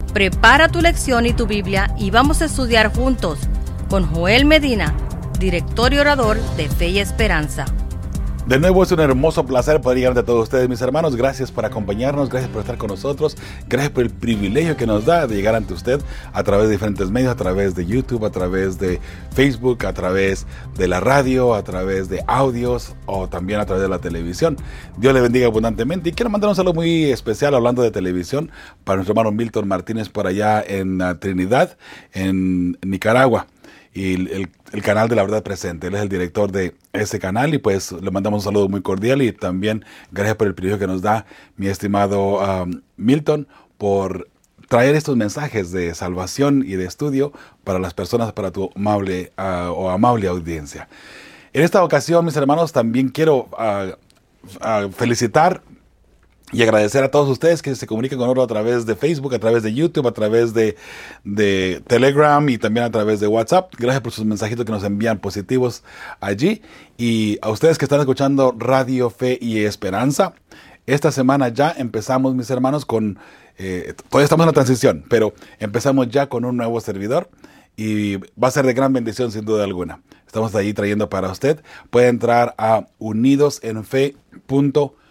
Prepara tu lección y tu Biblia y vamos a estudiar juntos con Joel Medina, director y orador de Fe y Esperanza. De nuevo es un hermoso placer poder llegar ante todos ustedes, mis hermanos. Gracias por acompañarnos, gracias por estar con nosotros, gracias por el privilegio que nos da de llegar ante usted a través de diferentes medios, a través de YouTube, a través de Facebook, a través de la radio, a través de audios o también a través de la televisión. Dios le bendiga abundantemente y quiero mandar un saludo muy especial hablando de televisión para nuestro hermano Milton Martínez por allá en Trinidad, en Nicaragua. Y el canal de La Verdad Presente. Él es el director de ese canal y pues le mandamos un saludo muy cordial y también gracias por el privilegio que nos da mi estimado Milton por traer estos mensajes de salvación y de estudio para las personas, para tu amable audiencia. En esta ocasión, mis hermanos, también quiero felicitar y agradecer a todos ustedes que se comunican con nosotros a través de Facebook, a través de YouTube, a través de Telegram y también a través de WhatsApp. Gracias por sus mensajitos que nos envían positivos allí. Y a ustedes que están escuchando Radio Fe y Esperanza, esta semana ya empezamos, mis hermanos, todavía estamos en la transición, pero empezamos ya con un nuevo servidor y va a ser de gran bendición sin duda alguna. Estamos allí trayendo para usted. Puede entrar a unidosenfe.org.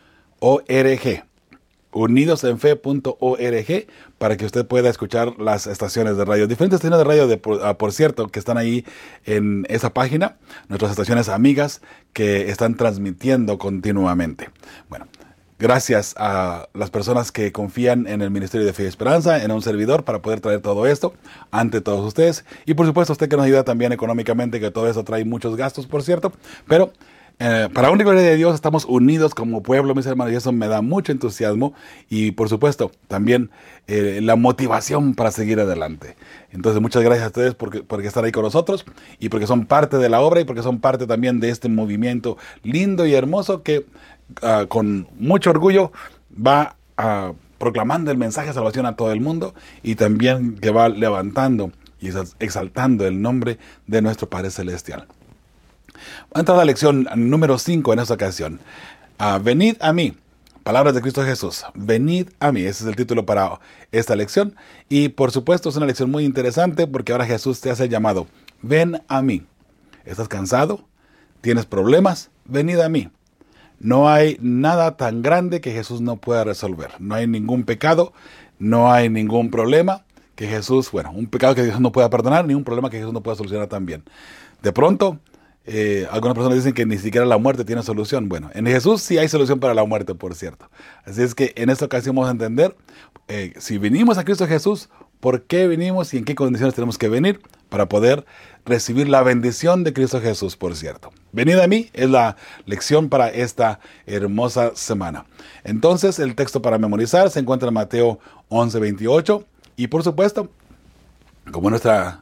unidosenfe.org para que usted pueda escuchar las estaciones de radio, diferentes estaciones de radio por cierto, que están ahí en esa página, nuestras estaciones amigas que están transmitiendo continuamente. Bueno, gracias a las personas que confían en el Ministerio de Fe y Esperanza, en un servidor para poder traer todo esto ante todos ustedes y por supuesto usted que nos ayuda también económicamente, que todo eso trae muchos gastos, por cierto, pero para una gloria de Dios estamos unidos como pueblo, mis hermanos, y eso me da mucho entusiasmo y por supuesto también la motivación para seguir adelante. Entonces muchas gracias a ustedes porque están ahí con nosotros y porque son parte de la obra y porque son parte también de este movimiento lindo y hermoso que con mucho orgullo va proclamando el mensaje de salvación a todo el mundo y también que va levantando y exaltando el nombre de nuestro Padre Celestial. Va a entrar a la lección número 5 en esta ocasión. Venid a mí. Palabras de Cristo Jesús. Venid a mí. Ese es el título para esta lección. Y por supuesto es una lección muy interesante porque ahora Jesús te hace el llamado. Ven a mí. ¿Estás cansado? ¿Tienes problemas? Venid a mí. No hay nada tan grande que Jesús no pueda resolver. No hay ningún pecado. No hay ningún problema que Jesús, un pecado que Jesús no pueda perdonar, ni un problema que Jesús no pueda solucionar también. De pronto, algunas personas dicen que ni siquiera la muerte tiene solución. Bueno, en Jesús sí hay solución para la muerte, por cierto. Así es que en esta ocasión vamos a entender si venimos a Cristo Jesús, por qué venimos y en qué condiciones tenemos que venir para poder recibir la bendición de Cristo Jesús, por cierto. Venid a mí es la lección para esta hermosa semana. Entonces, el texto para memorizar se encuentra en Mateo 11:28 y por supuesto, como nuestra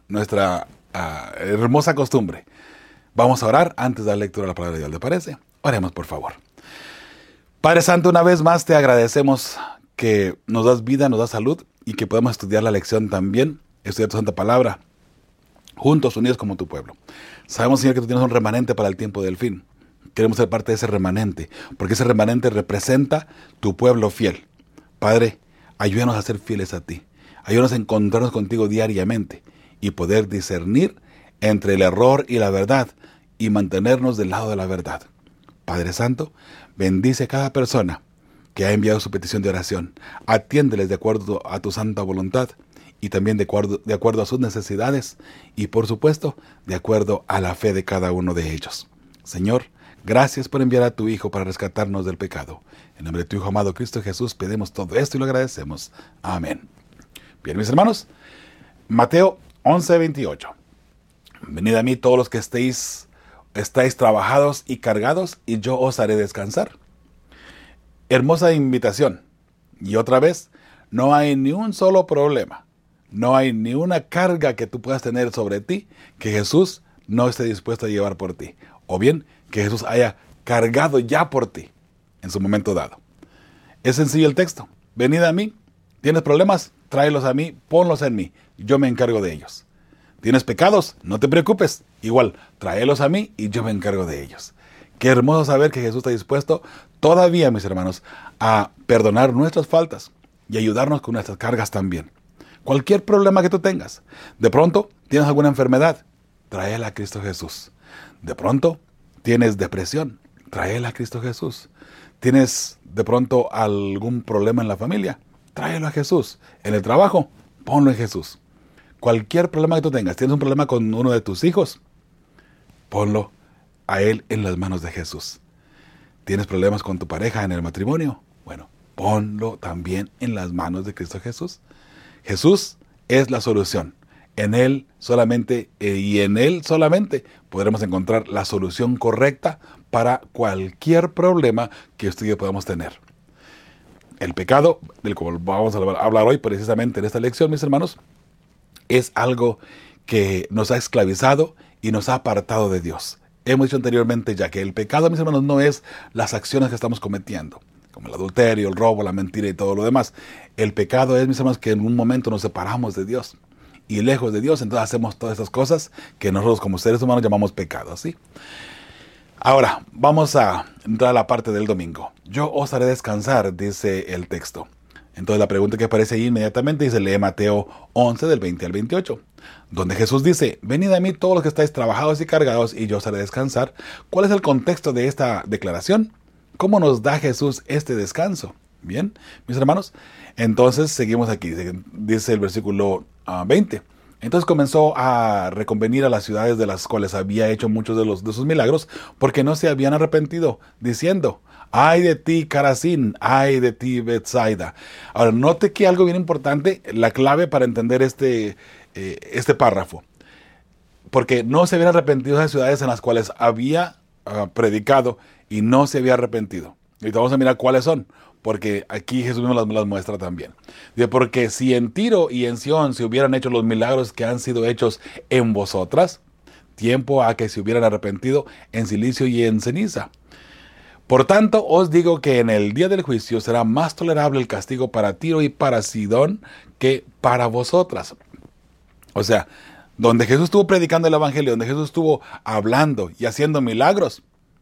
hermosa costumbre, vamos a orar antes de la lectura de la palabra de Dios, ¿le parece? Oremos, por favor. Padre Santo, una vez más te agradecemos que nos das vida, nos das salud y que podemos estudiar la lección también, estudiar tu santa palabra, juntos, unidos como tu pueblo. Sabemos, Señor, que tú tienes un remanente para el tiempo del fin. Queremos ser parte de ese remanente, porque ese remanente representa tu pueblo fiel. Padre, ayúdanos a ser fieles a ti. Ayúdanos a encontrarnos contigo diariamente y poder discernir entre el error y la verdad y mantenernos del lado de la verdad. Padre Santo, bendice a cada persona que ha enviado su petición de oración. Atiéndeles de acuerdo a tu santa voluntad y también de acuerdo a sus necesidades y por supuesto de acuerdo a la fe de cada uno de ellos. Señor, gracias por enviar a tu Hijo para rescatarnos del pecado. En nombre de tu Hijo amado Cristo Jesús pedimos todo esto y lo agradecemos. Amén. Bien, mis hermanos, Mateo 11:28. Venid a mí todos los que estáis trabajados y cargados, y yo os haré descansar. Hermosa invitación. Y otra vez, no hay ni un solo problema, no hay ni una carga que tú puedas tener sobre ti que Jesús no esté dispuesto a llevar por ti. O bien, que Jesús haya cargado ya por ti en su momento dado. Es sencillo el texto. Venid a mí. ¿Tienes problemas? Tráelos a mí, ponlos en mí. Yo me encargo de ellos. ¿Tienes pecados? No te preocupes. Igual, tráelos a mí y yo me encargo de ellos. Qué hermoso saber que Jesús está dispuesto todavía, mis hermanos, a perdonar nuestras faltas y ayudarnos con nuestras cargas también. Cualquier problema que tú tengas. De pronto tienes alguna enfermedad, tráela a Cristo Jesús. De pronto tienes depresión, tráela a Cristo Jesús. Tienes de pronto algún problema en la familia, tráelo a Jesús. En el trabajo, ponlo en Jesús. Cualquier problema que tú tengas, tienes un problema con uno de tus hijos, ponlo a Él en las manos de Jesús. ¿Tienes problemas con tu pareja en el matrimonio? Bueno, ponlo también en las manos de Cristo Jesús. Jesús es la solución. En Él solamente y en Él solamente podremos encontrar la solución correcta para cualquier problema que usted y yo podamos tener. El pecado, del cual vamos a hablar hoy precisamente en esta lección, mis hermanos, es algo que nos ha esclavizado y nos ha apartado de Dios. Hemos dicho anteriormente ya que el pecado, mis hermanos, no es las acciones que estamos cometiendo, como el adulterio, el robo, la mentira y todo lo demás. El pecado es, mis hermanos, que en un momento nos separamos de Dios. Y lejos de Dios, entonces hacemos todas esas cosas que nosotros como seres humanos llamamos pecado, ¿sí? Ahora, vamos a entrar a la parte del domingo. Yo os haré descansar, dice el texto. Entonces la pregunta que aparece ahí inmediatamente dice, lee Mateo 11 del 20 al 28, donde Jesús dice, venid a mí todos los que estáis trabajados y cargados y yo os haré descansar. ¿Cuál es el contexto de esta declaración? ¿Cómo nos da Jesús este descanso? Bien, mis hermanos, entonces seguimos aquí, dice el versículo 20. Entonces comenzó a reconvenir a las ciudades de las cuales había hecho muchos de sus milagros, porque no se habían arrepentido, diciendo, ay de ti, Corazín, ay de ti, Betsaida. Ahora, note que algo bien importante, la clave para entender este párrafo. Porque no se habían arrepentido esas ciudades en las cuales había predicado y no se había arrepentido. Y vamos a mirar cuáles son, porque aquí Jesús mismo las muestra también. Dice, porque si en Tiro y en Sión se hubieran hecho los milagros que han sido hechos en vosotras, tiempo a que se hubieran arrepentido en silicio y en ceniza. Por tanto, os digo que en el día del juicio será más tolerable el castigo para Tiro y para Sidón que para vosotras. O sea, donde Jesús estuvo predicando el evangelio, donde Jesús estuvo hablando y haciendo milagros,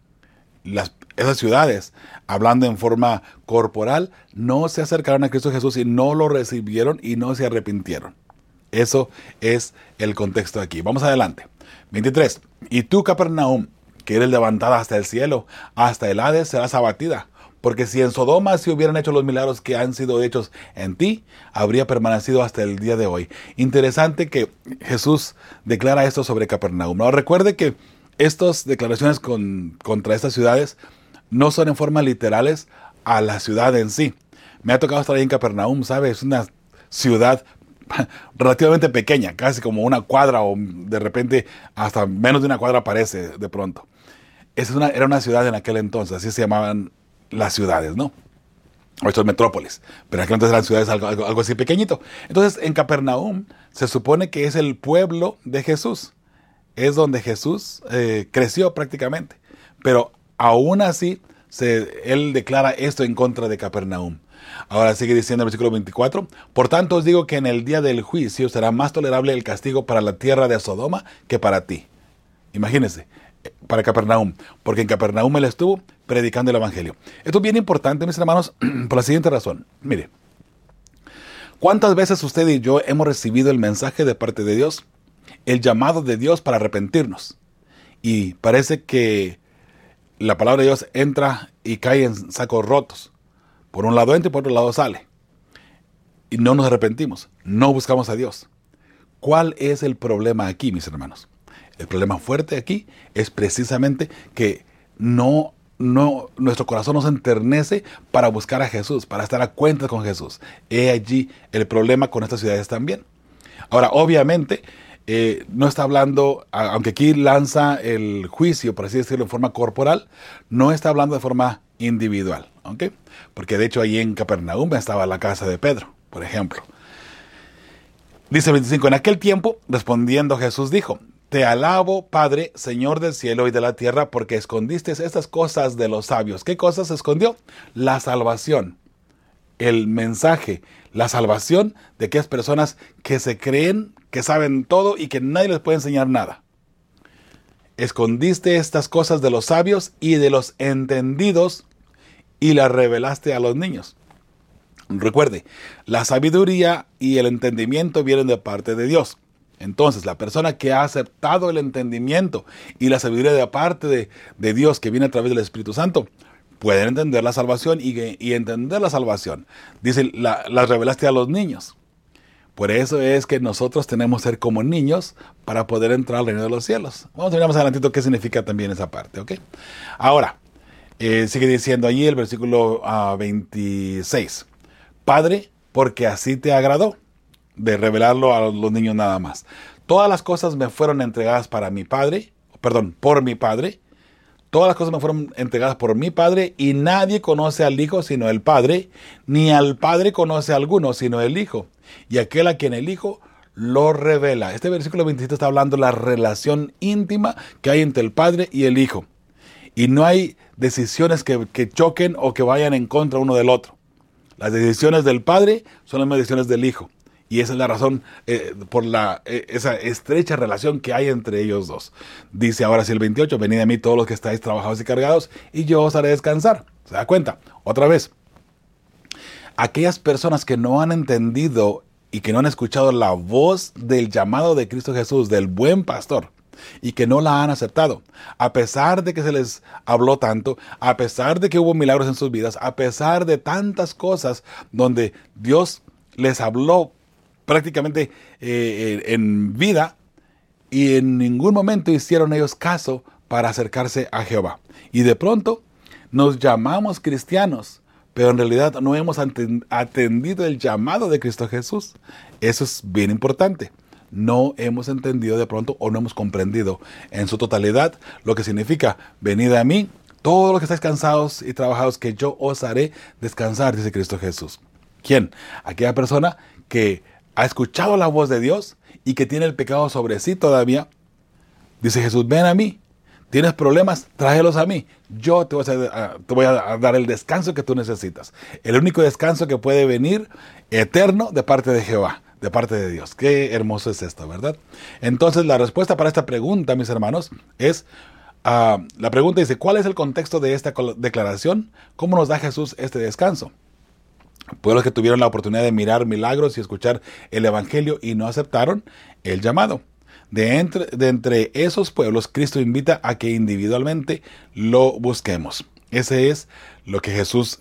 esas ciudades, hablando en forma corporal, no se acercaron a Cristo Jesús y no lo recibieron y no se arrepintieron. Eso es el contexto aquí. Vamos adelante. 23. Y tú, Capernaum, que eres levantada hasta el cielo, hasta el Hades serás abatida. Porque si en Sodoma se hubieran hecho los milagros que han sido hechos en ti, habría permanecido hasta el día de hoy. Interesante que Jesús declara esto sobre Capernaum. Ahora, recuerde que estas declaraciones contra estas ciudades no son en forma literales a la ciudad en sí. Me ha tocado estar ahí en Capernaum, ¿sabe? Es una ciudad relativamente pequeña, casi como una cuadra o de repente hasta menos de una cuadra parece de pronto. Era una ciudad en aquel entonces, así se llamaban las ciudades, ¿no? O estas metrópolis, pero en aquel entonces eran ciudades algo así pequeñito. Entonces en Capernaum se supone que es el pueblo de Jesús, es donde Jesús creció prácticamente, pero aún así él declara esto en contra de Capernaum. Ahora sigue diciendo el versículo 24, por tanto os digo que en el día del juicio será más tolerable el castigo para la tierra de Sodoma que para ti. Imagínense, para Capernaum, porque en Capernaum él estuvo predicando el evangelio. Esto es bien importante, mis hermanos, por la siguiente razón. Mire, ¿cuántas veces usted y yo hemos recibido el mensaje de parte de Dios? El llamado de Dios para arrepentirnos. Y parece que la palabra de Dios entra y cae en sacos rotos. Por un lado entra y por otro lado sale. Y no nos arrepentimos. No buscamos a Dios. ¿Cuál es el problema aquí, mis hermanos? El problema fuerte aquí es precisamente que nuestro corazón nos enternece para buscar a Jesús, para estar a cuenta con Jesús. He allí el problema con estas ciudades también. Ahora, obviamente, no está hablando, aunque aquí lanza el juicio, por así decirlo, en forma corporal, no está hablando de forma individual, ¿ok? Porque de hecho ahí en Capernaum estaba la casa de Pedro, por ejemplo. Dice 25, en aquel tiempo, respondiendo Jesús dijo, te alabo, Padre, Señor del cielo y de la tierra, porque escondiste estas cosas de los sabios. ¿Qué cosas se escondió? La salvación, el mensaje, la salvación de aquellas personas que se creen, que saben todo y que nadie les puede enseñar nada. Escondiste estas cosas de los sabios y de los entendidos y las revelaste a los niños. Recuerde, la sabiduría y el entendimiento vienen de parte de Dios. Entonces, la persona que ha aceptado el entendimiento y la sabiduría de parte de Dios que viene a través del Espíritu Santo, puede entender la salvación y entender la salvación. Dice, la revelaste a los niños. Por eso es que nosotros tenemos que ser como niños para poder entrar al reino de los cielos. Vamos a ver más adelantito qué significa también esa parte, ¿ok? Ahora, sigue diciendo allí el versículo 26. Padre, porque así te agradó de revelarlo a los niños nada más. Todas las cosas me fueron entregadas por mi Padre. Todas las cosas me fueron entregadas por mi Padre, y nadie conoce al Hijo sino el Padre, ni al Padre conoce a alguno sino el Hijo, y aquel a quien el Hijo lo revela. Este versículo 27 está hablando de la relación íntima que hay entre el Padre y el Hijo. Y no hay decisiones que choquen o que vayan en contra uno del otro. Las decisiones del Padre son las mismas decisiones del Hijo. Y esa es la razón por esa estrecha relación que hay entre ellos dos. Dice ahora sí el 28, venid a mí todos los que estáis trabajados y cargados, y yo os haré descansar. ¿Se da cuenta? Otra vez. Aquellas personas que no han entendido y que no han escuchado la voz del llamado de Cristo Jesús, del buen pastor, y que no la han aceptado, a pesar de que se les habló tanto, a pesar de que hubo milagros en sus vidas, a pesar de tantas cosas donde Dios les habló prácticamente en vida, y en ningún momento hicieron ellos caso para acercarse a Jehová. Y de pronto nos llamamos cristianos, pero en realidad no hemos atendido el llamado de Cristo Jesús. Eso es bien importante. No hemos entendido de pronto, o no hemos comprendido en su totalidad lo que significa venid a mí, todos los que estáis cansados y trabajados, que yo os haré descansar, dice Cristo Jesús. ¿Quién? Aquella persona que ha escuchado la voz de Dios y que tiene el pecado sobre sí todavía. Dice Jesús, ven a mí. ¿Tienes problemas? Tráelos a mí. Yo te voy a dar el descanso que tú necesitas. El único descanso que puede venir eterno de parte de Jehová, de parte de Dios. Qué hermoso es esto, ¿verdad? Entonces, la respuesta para esta pregunta, mis hermanos, es... la pregunta dice, ¿cuál es el contexto de esta declaración? ¿Cómo nos da Jesús este descanso? Pueblos que tuvieron la oportunidad de mirar milagros y escuchar el evangelio y no aceptaron el llamado. De entre esos pueblos, Cristo invita a que individualmente lo busquemos. Ese es lo que Jesús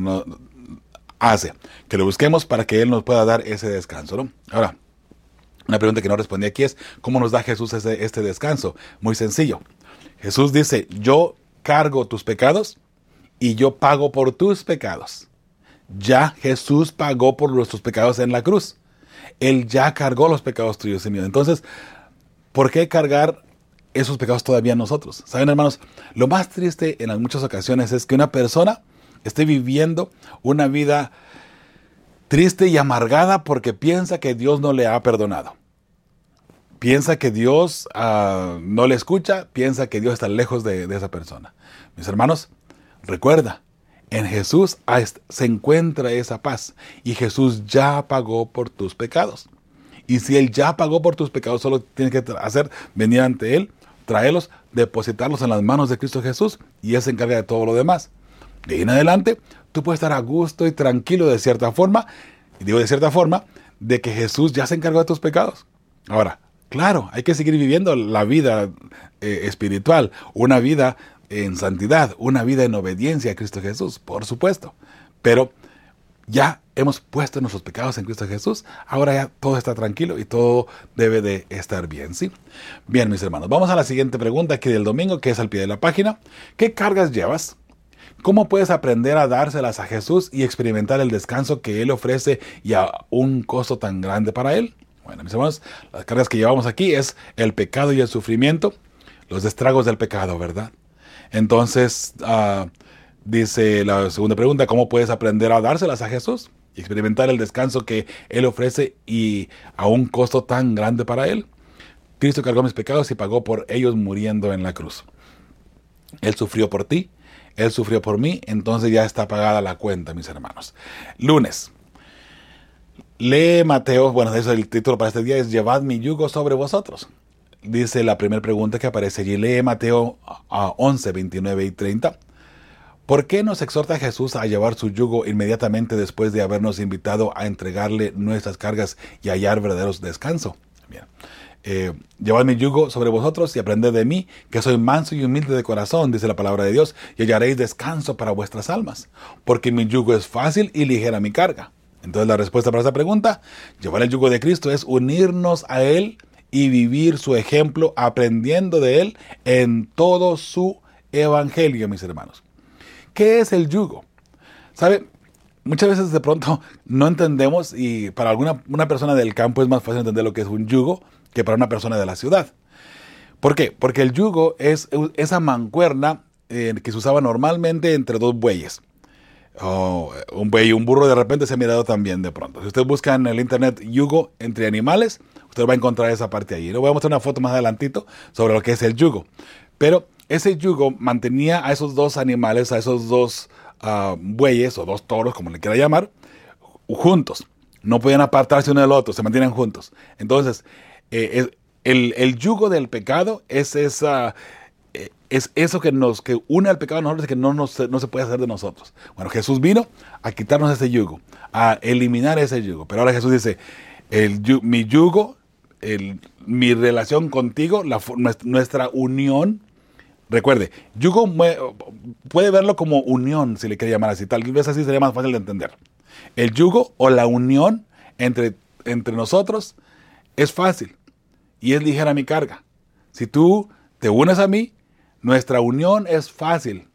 hace, que lo busquemos para que Él nos pueda dar ese descanso, ¿no? Ahora, una pregunta que no respondí aquí es, ¿cómo nos da Jesús este descanso? Muy sencillo. Jesús dice, yo cargo tus pecados y yo pago por tus pecados. Ya Jesús pagó por nuestros pecados en la cruz. Él ya cargó los pecados tuyos y míos. Entonces, ¿por qué cargar esos pecados todavía nosotros? Saben, hermanos, lo más triste en muchas ocasiones es que una persona esté viviendo una vida triste y amargada porque piensa que Dios no le ha perdonado. Piensa que Dios no le escucha, piensa que Dios está lejos de esa persona. Mis hermanos, recuerda, en Jesús se encuentra esa paz, y Jesús ya pagó por tus pecados. Y si Él ya pagó por tus pecados, solo tienes que venir ante Él, traerlos, depositarlos en las manos de Cristo Jesús, y Él se encarga de todo lo demás. De ahí en adelante, tú puedes estar a gusto y tranquilo de cierta forma, y digo de cierta forma, de que Jesús ya se encargó de tus pecados. Ahora, claro, hay que seguir viviendo la vida espiritual, una vida en santidad, una vida en obediencia a Cristo Jesús, por supuesto. Pero ya hemos puesto nuestros pecados en Cristo Jesús, ahora ya todo está tranquilo y todo debe de estar bien, ¿sí? Bien, mis hermanos, vamos a la siguiente pregunta aquí del domingo, que es al pie de la página. ¿Qué cargas llevas? ¿Cómo puedes aprender a dárselas a Jesús y experimentar el descanso que Él ofrece y a un costo tan grande para Él? Bueno, mis hermanos, las cargas que llevamos aquí es el pecado y el sufrimiento, los estragos del pecado, ¿verdad? Entonces, dice la segunda pregunta, ¿cómo puedes aprender a dárselas a Jesús y experimentar el descanso que Él ofrece y a un costo tan grande para Él? Cristo cargó mis pecados y pagó por ellos muriendo en la cruz. Él sufrió por ti, Él sufrió por mí, entonces ya está pagada la cuenta, mis hermanos. Lunes. Lee Mateo, bueno, eso es el título para este día, es Llevad mi yugo sobre vosotros. Dice la primera pregunta que aparece allí, lee Mateo 11, 29 y 30. ¿Por qué nos exhorta Jesús a llevar su yugo inmediatamente después de habernos invitado a entregarle nuestras cargas y hallar verdaderos descanso? Bien. Llevad mi yugo sobre vosotros y aprended de mí, que soy manso y humilde de corazón, dice la palabra de Dios, y hallaréis descanso para vuestras almas, porque mi yugo es fácil y ligera mi carga. Entonces la respuesta para esta pregunta, llevar el yugo de Cristo es unirnos a Él y vivir su ejemplo, aprendiendo de Él en todo su evangelio, mis hermanos. ¿Qué es el yugo? ¿Sabe? Muchas veces de pronto no entendemos, y para una persona del campo es más fácil entender lo que es un yugo que para una persona de la ciudad. ¿Por qué? Porque el yugo es esa mancuerna que se usaba normalmente entre dos bueyes. Un buey y un burro de repente se ha mirado también de pronto. Si usted busca en el internet yugo entre animales, usted va a encontrar esa parte allí. Le voy a mostrar una foto más adelantito sobre lo que es el yugo. Pero ese yugo mantenía a esos dos animales, a esos dos bueyes o dos toros, como le quiera llamar, juntos. No podían apartarse uno del otro, se mantienen juntos. Entonces, el yugo del pecado es eso que une al pecado a nosotros y que no se puede hacer de nosotros. Bueno, Jesús vino a quitarnos ese yugo, a eliminar ese yugo. Pero ahora Jesús dice, mi yugo, mi relación contigo, nuestra unión. Recuerde, yugo puede verlo como unión, si le quiere llamar así. Tal vez así sería más fácil de entender. El yugo o la unión entre nosotros es fácil y es ligera mi carga. Si tú te unes a mí, nuestra unión es fácil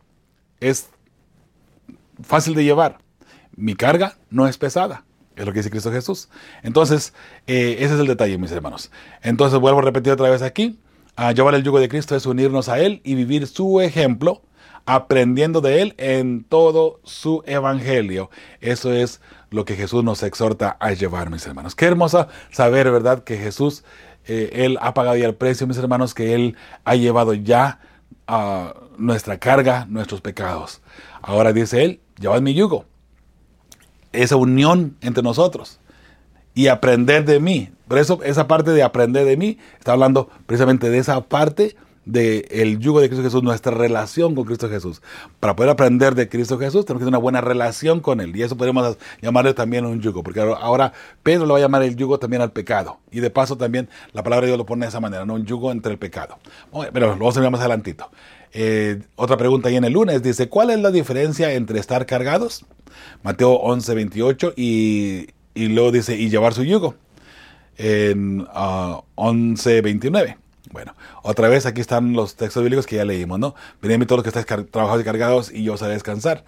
de llevar. Mi carga no es pesada, es lo que dice Cristo Jesús. Entonces, ese es el detalle, mis hermanos. Entonces, vuelvo a repetir otra vez aquí. Llevar el yugo de Cristo es unirnos a Él y vivir su ejemplo, aprendiendo de Él en todo su evangelio. Eso es lo que Jesús nos exhorta a llevar, mis hermanos. Qué hermoso saber, ¿verdad?, que Jesús, Él ha pagado ya el precio, mis hermanos, que Él ha llevado ya nuestra carga, nuestros pecados. Ahora dice Él, llevad mi yugo. Esa unión entre nosotros. Y aprender de mí. Por eso esa parte de aprender de mí está hablando precisamente de esa parte del yugo de Cristo Jesús, nuestra relación con Cristo Jesús. Para poder aprender de Cristo Jesús tenemos que tener una buena relación con Él. Y eso podemos llamarle también un yugo. Porque ahora Pedro le va a llamar el yugo también al pecado. Y de paso también la palabra de Dios lo pone de esa manera, ¿no? Un yugo entre el pecado. Pero lo vamos a ver más adelantito. Otra pregunta ahí en el lunes dice, ¿cuál es la diferencia entre estar cargados? Mateo 11:28 y luego dice, y llevar su yugo, en 11:29. Bueno, otra vez aquí están los textos bíblicos que ya leímos, ¿no? Venid a mí todos los que estáis trabajados y cargados, y yo os haré descansar.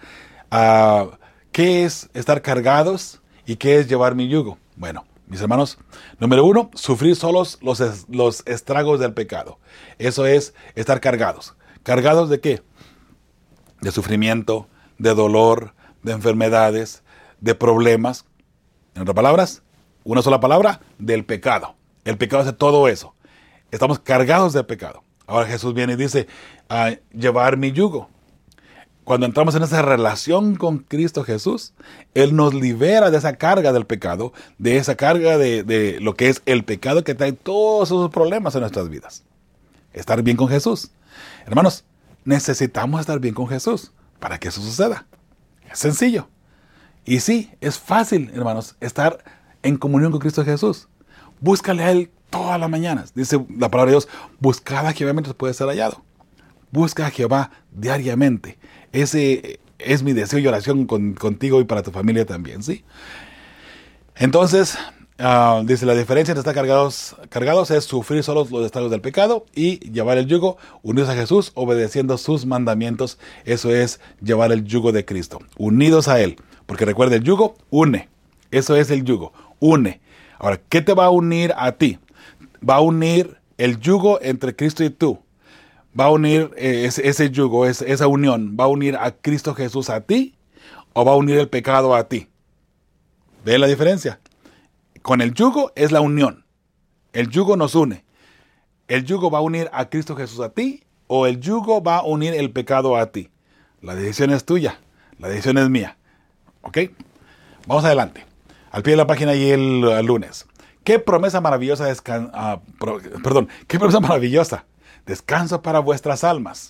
¿Qué es estar cargados y qué es llevar mi yugo? Bueno, mis hermanos, número 1, sufrir solos los estragos del pecado. Eso es estar cargados. ¿Cargados de qué? De sufrimiento, de dolor, de enfermedades, de problemas. En otras palabras, una sola palabra, del pecado. El pecado hace todo eso. Estamos cargados de pecado. Ahora Jesús viene y dice, llevar mi yugo. Cuando entramos en esa relación con Cristo Jesús, Él nos libera de esa carga del pecado, de esa carga de lo que es el pecado que trae todos esos problemas en nuestras vidas. Estar bien con Jesús. Hermanos, necesitamos estar bien con Jesús para que eso suceda. Es sencillo. Y sí, es fácil, hermanos, estar en comunión con Cristo Jesús. Búscale a Él todas las mañanas. Dice la palabra de Dios, buscad a Jehová mientras puede ser hallado. Busca a Jehová diariamente. Ese es mi deseo y oración contigo y para tu familia también, ¿sí? Entonces, dice, la diferencia entre estar cargados es sufrir solos los estragos del pecado y llevar el yugo, unidos a Jesús, obedeciendo sus mandamientos. Eso es llevar el yugo de Cristo, unidos a Él. Porque recuerda, el yugo une. Eso es el yugo, une. Ahora, ¿qué te va a unir a ti? Va a unir el yugo entre Cristo y tú. Va a unir ese yugo, esa unión. ¿Va a unir a Cristo Jesús a ti o va a unir el pecado a ti? ¿Ven la diferencia? Con el yugo es la unión. El yugo nos une. ¿El yugo va a unir a Cristo Jesús a ti o el yugo va a unir el pecado a ti? La decisión es tuya. La decisión es mía. ¿Ok? Vamos adelante. Al pie de la página y el lunes. ¿Qué promesa maravillosa ¿Qué promesa maravillosa? Descanso para vuestras almas.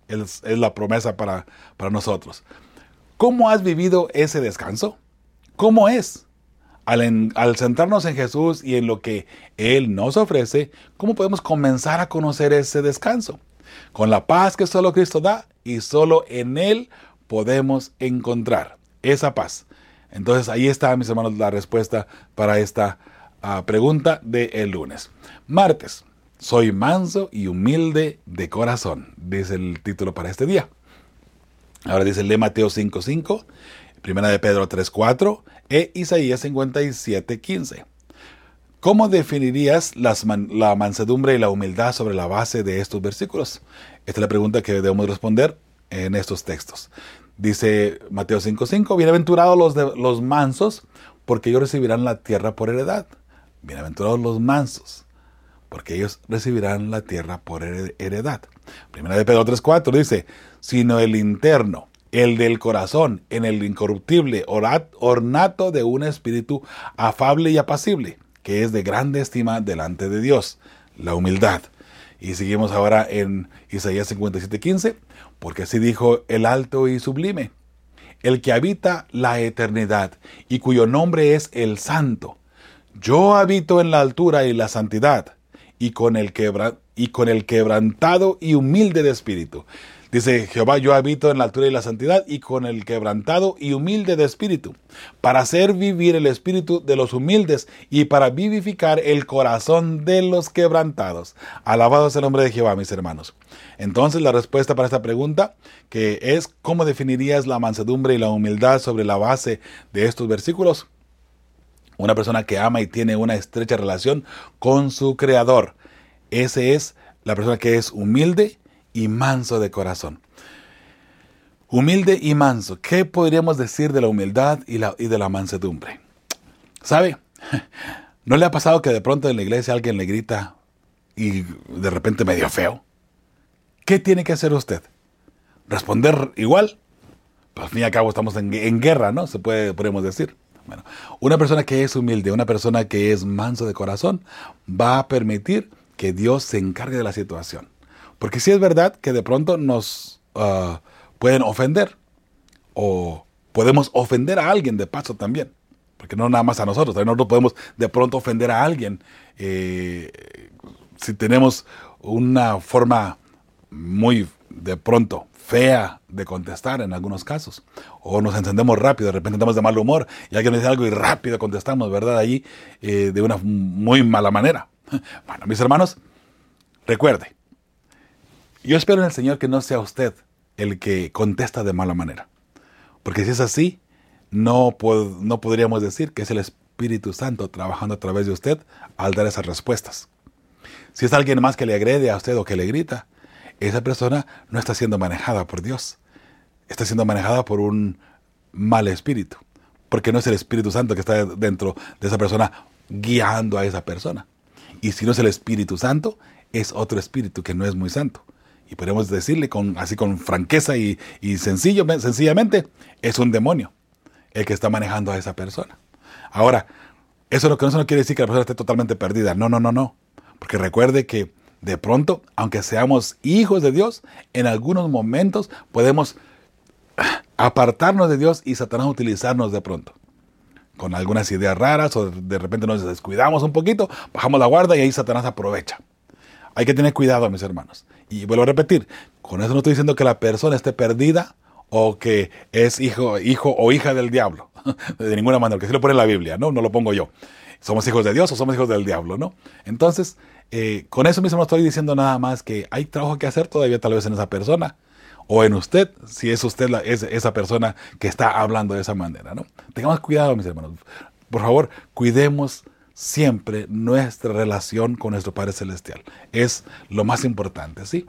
es la promesa para nosotros. ¿Cómo has vivido ese descanso? ¿Cómo es? Al centrarnos en Jesús y en lo que Él nos ofrece, ¿cómo podemos comenzar a conocer ese descanso? Con la paz que solo Cristo da y solo en Él podemos encontrar esa paz. Entonces ahí está, mis hermanos, la respuesta para esta pregunta del lunes. Martes, soy manso y humilde de corazón, dice el título para este día. Ahora dice el de Mateo 5:5, Primera de Pedro 3:4 e Isaías 57:15. ¿Cómo definirías la mansedumbre y la humildad sobre la base de estos versículos? Esta es la pregunta que debemos responder en estos textos. Dice Mateo 5:5, bienaventurados los mansos, porque ellos recibirán la tierra por heredad. Bienaventurados los mansos, porque ellos recibirán la tierra por heredad. Primera de Pedro 3:4 dice, sino el interno, el del corazón, en el incorruptible ornato de un espíritu afable y apacible, que es de grande estima delante de Dios, la humildad. Y seguimos ahora en Isaías 57:15, porque así dijo el alto y sublime, el que habita la eternidad y cuyo nombre es el Santo. Yo habito en la altura y la santidad, y con el quebrantado y humilde de espíritu. Dice Jehová, yo habito en la altura y la santidad, y con el quebrantado y humilde de espíritu, para hacer vivir el espíritu de los humildes, y para vivificar el corazón de los quebrantados. Alabado sea el nombre de Jehová, mis hermanos. Entonces la respuesta para esta pregunta, que es ¿cómo definirías la mansedumbre y la humildad sobre la base de estos versículos? Una persona que ama y tiene una estrecha relación con su Creador. Ese es la persona que es humilde y manso de corazón. Humilde y manso. ¿Qué podríamos decir de la humildad y de la mansedumbre? ¿Sabe? ¿No le ha pasado que de pronto en la iglesia alguien le grita y de repente medio feo? ¿Qué tiene que hacer usted? ¿Responder igual? Pues al fin y al cabo estamos en guerra, ¿no? Podemos decir. Bueno, una persona que es humilde, una persona que es manso de corazón, va a permitir que Dios se encargue de la situación. Porque sí es verdad que de pronto nos pueden ofender, o podemos ofender a alguien de paso también. Porque no nada más a nosotros, también nosotros podemos de pronto ofender a alguien si tenemos una forma muy de pronto fea de contestar en algunos casos, o nos encendemos rápido, de repente estamos de mal humor y alguien nos dice algo y rápido contestamos, ¿verdad? Allí de una muy mala manera. Bueno, mis hermanos, recuerde, yo espero en el Señor que no sea usted el que contesta de mala manera, porque si es así, no podríamos decir que es el Espíritu Santo trabajando a través de usted al dar esas respuestas. Si es alguien más que le agrede a usted o que le grita, esa persona no está siendo manejada por Dios. Está siendo manejada por un mal espíritu. Porque no es el Espíritu Santo que está dentro de esa persona guiando a esa persona. Y si no es el Espíritu Santo, es otro espíritu que no es muy santo. Y podemos decirle así con franqueza y sencillamente, es un demonio el que está manejando a esa persona. Ahora, eso no quiere decir que la persona esté totalmente perdida. No. Porque recuerde que de pronto, aunque seamos hijos de Dios, en algunos momentos podemos apartarnos de Dios y Satanás utilizarnos de pronto. Con algunas ideas raras, o de repente nos descuidamos un poquito, bajamos la guardia y ahí Satanás aprovecha. Hay que tener cuidado, mis hermanos. Y vuelvo a repetir, con eso no estoy diciendo que la persona esté perdida o que es hijo o hija del diablo. De ninguna manera, que sí lo pone en la Biblia, ¿no? No lo pongo yo. ¿Somos hijos de Dios o somos hijos del diablo, no? Entonces, con eso mismo no estoy diciendo nada más que hay trabajo que hacer todavía tal vez en esa persona o en usted, si es usted esa persona que está hablando de esa manera, ¿no? Tengamos cuidado, mis hermanos. Por favor, cuidemos siempre nuestra relación con nuestro Padre Celestial. Es lo más importante, ¿sí?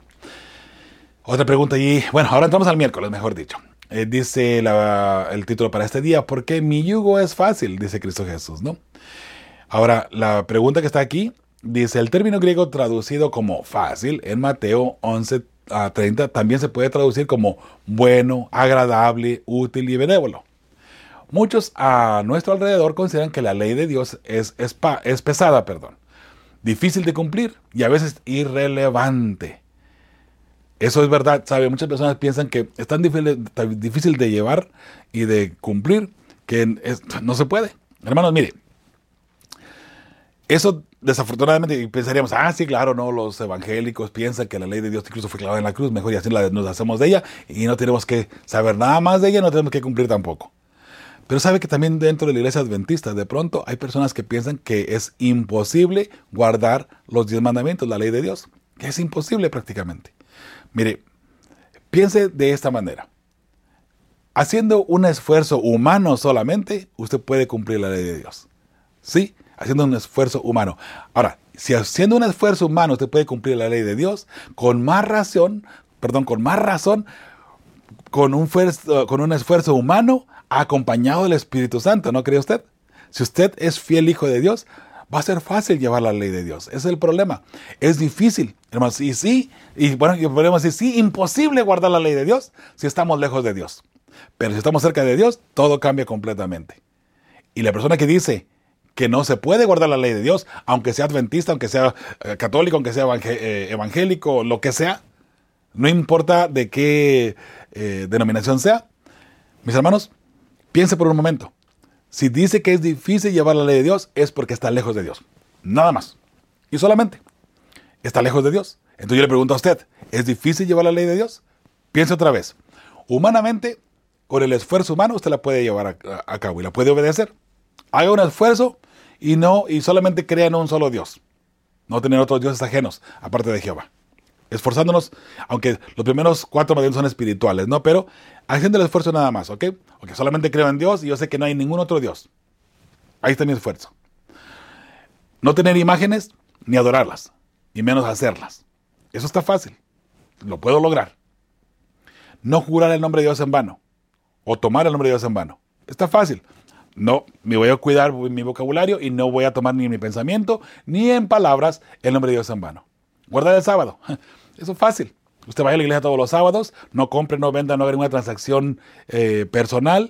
Otra pregunta y bueno, ahora entramos al miércoles, mejor dicho. Dice el título para este día, ¿por qué mi yugo es fácil? Dice Cristo Jesús, ¿no? Ahora, la pregunta que está aquí, dice, el término griego traducido como fácil en Mateo 11:30 también se puede traducir como bueno, agradable, útil y benévolo. Muchos a nuestro alrededor consideran que la ley de Dios es pesada, difícil de cumplir y a veces irrelevante. Eso es verdad, ¿sabe? Muchas personas piensan que es tan difícil de llevar y de cumplir que no se puede. Hermanos, mire, eso desafortunadamente pensaríamos, sí, claro, no, los evangélicos piensan que la ley de Dios incluso fue clavada en la cruz, mejor y así nos hacemos de ella y no tenemos que saber nada más de ella, no tenemos que cumplir tampoco. Pero sabe que también dentro de la iglesia adventista, de pronto hay personas que piensan que es imposible guardar los 10 mandamientos, la ley de Dios, que es imposible prácticamente. Mire, piense de esta manera. Haciendo un esfuerzo humano solamente, usted puede cumplir la ley de Dios. Sí, haciendo un esfuerzo humano. Ahora, si haciendo un esfuerzo humano usted puede cumplir la ley de Dios, con más razón, con un esfuerzo humano acompañado del Espíritu Santo, ¿no cree usted? Si usted es fiel hijo de Dios, va a ser fácil llevar la ley de Dios. Ese es el problema. Es difícil, hermanos. Podemos decir, sí, imposible guardar la ley de Dios si estamos lejos de Dios. Pero si estamos cerca de Dios, todo cambia completamente. Y la persona que dice que no se puede guardar la ley de Dios, aunque sea adventista, aunque sea católico, aunque sea evangélico, lo que sea, no importa de qué denominación sea, mis hermanos, piense por un momento. Si dice que es difícil llevar la ley de Dios, es porque está lejos de Dios. Nada más. Y solamente está lejos de Dios. Entonces yo le pregunto a usted, ¿es difícil llevar la ley de Dios? Piense otra vez. Humanamente, con el esfuerzo humano, usted la puede llevar a cabo y la puede obedecer. Haga un esfuerzo y solamente crea en un solo Dios. No tener otros dioses ajenos, aparte de Jehová. Esforzándonos, aunque los primeros 4 mandamientos son espirituales, ¿no? Pero haciendo el esfuerzo nada más, ¿ok? Porque solamente creo en Dios y yo sé que no hay ningún otro Dios. Ahí está mi esfuerzo. No tener imágenes, ni adorarlas, ni menos hacerlas. Eso está fácil. Lo puedo lograr. No jurar el nombre de Dios en vano, o tomar el nombre de Dios en vano. Está fácil. No, me voy a cuidar mi vocabulario y no voy a tomar ni en mi pensamiento, ni en palabras el nombre de Dios en vano. Guardar el sábado. Eso es fácil. Usted vaya a la iglesia todos los sábados, no compre, no venda, no haga ninguna transacción personal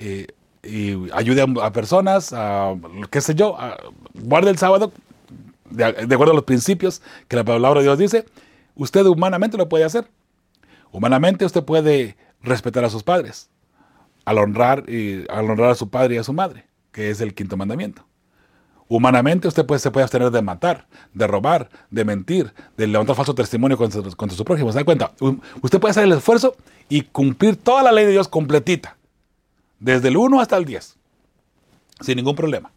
y ayude a personas, qué sé yo, guarde el sábado de acuerdo a los principios que la palabra de Dios dice. Usted humanamente lo puede hacer. Humanamente usted puede respetar a sus padres, al honrar a su padre y a su madre, que es el 5º mandamiento. Humanamente usted se puede abstener de matar, de robar, de mentir, de levantar falso testimonio contra su prójimo. ¿Se da cuenta? Usted puede hacer el esfuerzo y cumplir toda la ley de Dios completita, desde el 1 hasta el 10, sin ningún problema.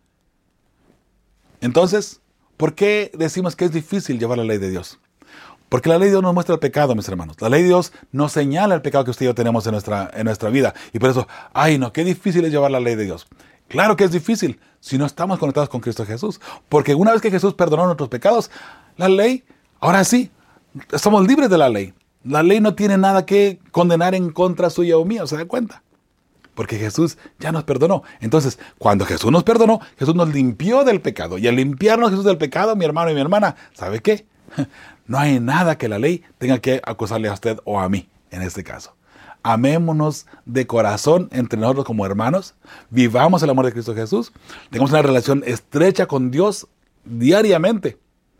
Entonces, ¿por qué decimos que es difícil llevar la ley de Dios? Porque la ley de Dios nos muestra el pecado, mis hermanos. La ley de Dios nos señala el pecado que usted y yo tenemos en nuestra vida. Y por eso, qué difícil es llevar la ley de Dios. Claro que es difícil si no estamos conectados con Cristo Jesús. Porque una vez que Jesús perdonó nuestros pecados, la ley, ahora sí, somos libres de la ley. La ley no tiene nada que condenar en contra suya o mía, ¿se da cuenta? Porque Jesús ya nos perdonó. Entonces, cuando Jesús nos perdonó, Jesús nos limpió del pecado. Y al limpiarnos Jesús del pecado, mi hermano y mi hermana, ¿sabe qué? No hay nada que la ley tenga que acusarle a usted o a mí, en este caso. Amémonos de corazón entre nosotros como hermanos, vivamos el amor de Cristo Jesús, tengamos una relación estrecha con Dios diariamente,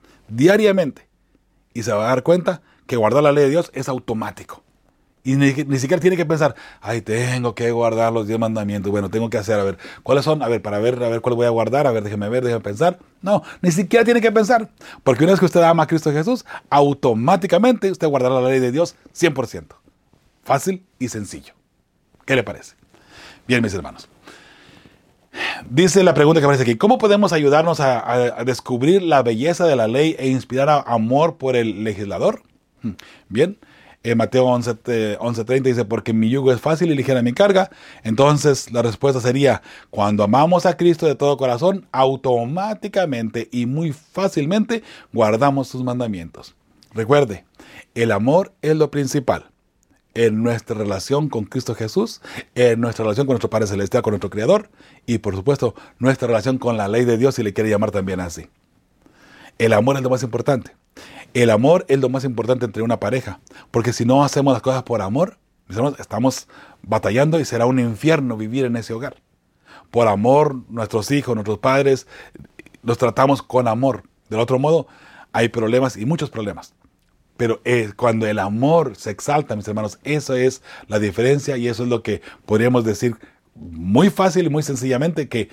y se va a dar cuenta que guardar la ley de Dios es automático. Y ni siquiera tiene que pensar, tengo que guardar los 10 mandamientos. Bueno, tengo que hacer, ¿cuáles son? Para ver cuál voy a guardar. Déjeme pensar. No, ni siquiera tiene que pensar. Porque una vez que usted ama a Cristo Jesús, automáticamente usted guardará la ley de Dios 100%. Fácil y sencillo. ¿Qué le parece? Bien, mis hermanos. Dice la pregunta que aparece aquí, ¿cómo podemos ayudarnos a descubrir la belleza de la ley e inspirar amor por el legislador? Bien. Mateo 11:30 dice, porque mi yugo es fácil y ligera mi carga. Entonces la respuesta sería, cuando amamos a Cristo de todo corazón, automáticamente y muy fácilmente guardamos sus mandamientos. Recuerde, el amor es lo principal en nuestra relación con Cristo Jesús, en nuestra relación con nuestro Padre Celestial, con nuestro Creador, y por supuesto nuestra relación con la ley de Dios, si le quiere llamar también así. El amor es lo más importante. El amor es lo más importante entre una pareja, porque si no hacemos las cosas por amor, estamos batallando y será un infierno vivir en ese hogar. Por amor, nuestros hijos, nuestros padres, los tratamos con amor. Del otro modo, hay problemas y muchos problemas. Pero cuando el amor se exalta, mis hermanos, eso es la diferencia y eso es lo que podríamos decir muy fácil y muy sencillamente, que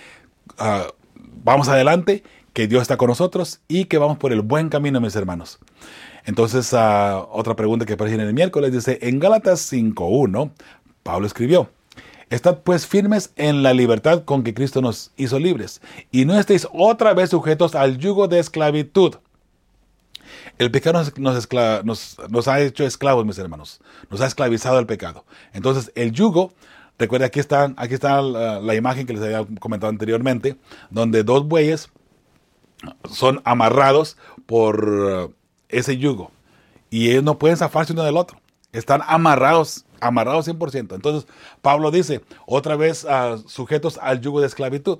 vamos adelante, que Dios está con nosotros y que vamos por el buen camino, mis hermanos. Entonces, otra pregunta que aparece en el miércoles dice, en Gálatas 5:1, Pablo escribió, estad pues firmes en la libertad con que Cristo nos hizo libres, y no estéis otra vez sujetos al yugo de esclavitud. El pecado nos ha hecho esclavos, mis hermanos. Nos ha esclavizado el pecado. Entonces, el yugo, recuerda, aquí está la imagen que les había comentado anteriormente, donde dos bueyes son amarrados por ese yugo. Y ellos no pueden zafarse uno del otro. Están amarrados 100%. Entonces, Pablo dice, otra vez sujetos al yugo de esclavitud.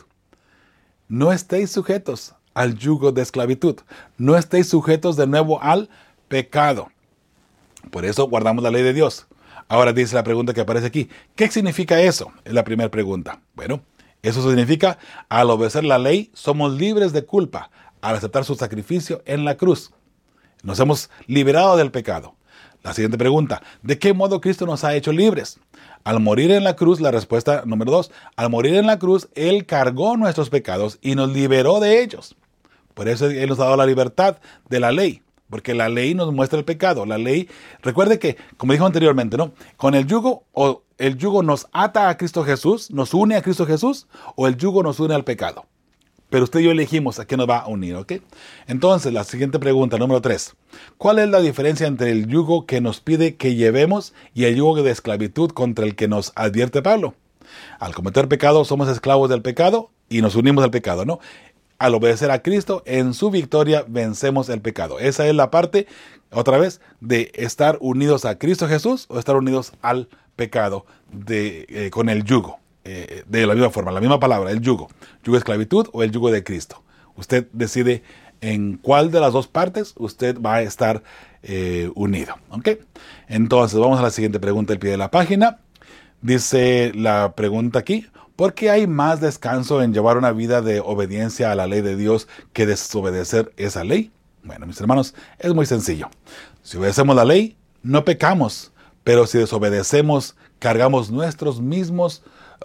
No estéis sujetos al yugo de esclavitud. No estéis sujetos de nuevo al pecado. Por eso guardamos la ley de Dios. Ahora dice la pregunta que aparece aquí. ¿Qué significa eso? Es la primera pregunta. Bueno, eso significa, al obedecer la ley, somos libres de culpa, al aceptar su sacrificio en la cruz. Nos hemos liberado del pecado. La siguiente pregunta, ¿de qué modo Cristo nos ha hecho libres? Al morir en la cruz, la respuesta número 2, al morir en la cruz, Él cargó nuestros pecados y nos liberó de ellos. Por eso Él nos ha dado la libertad de la ley, porque la ley nos muestra el pecado. La ley, recuerde que, como dijo anteriormente, ¿no? Con el yugo, o el yugo nos ata a Cristo Jesús, nos une a Cristo Jesús, o el yugo nos une al pecado. Pero usted y yo elegimos a qué nos va a unir, ¿ok? Entonces, la siguiente pregunta, número 3. ¿Cuál es la diferencia entre el yugo que nos pide que llevemos y el yugo de esclavitud contra el que nos advierte Pablo? Al cometer pecado, somos esclavos del pecado y nos unimos al pecado, ¿no? Al obedecer a Cristo, en su victoria vencemos el pecado. Esa es la parte, otra vez, de estar unidos a Cristo Jesús o estar unidos al pecado con el yugo. De la misma forma, la misma palabra, el yugo. Yugo de esclavitud o el yugo de Cristo. Usted decide en cuál de las dos partes usted va a estar unido. ¿Ok? Entonces, vamos a la siguiente pregunta al pie de la página. Dice la pregunta aquí, ¿por qué hay más descanso en llevar una vida de obediencia a la ley de Dios que desobedecer esa ley? Bueno, mis hermanos, es muy sencillo. Si obedecemos la ley, no pecamos, pero si desobedecemos, cargamos nosotros mismos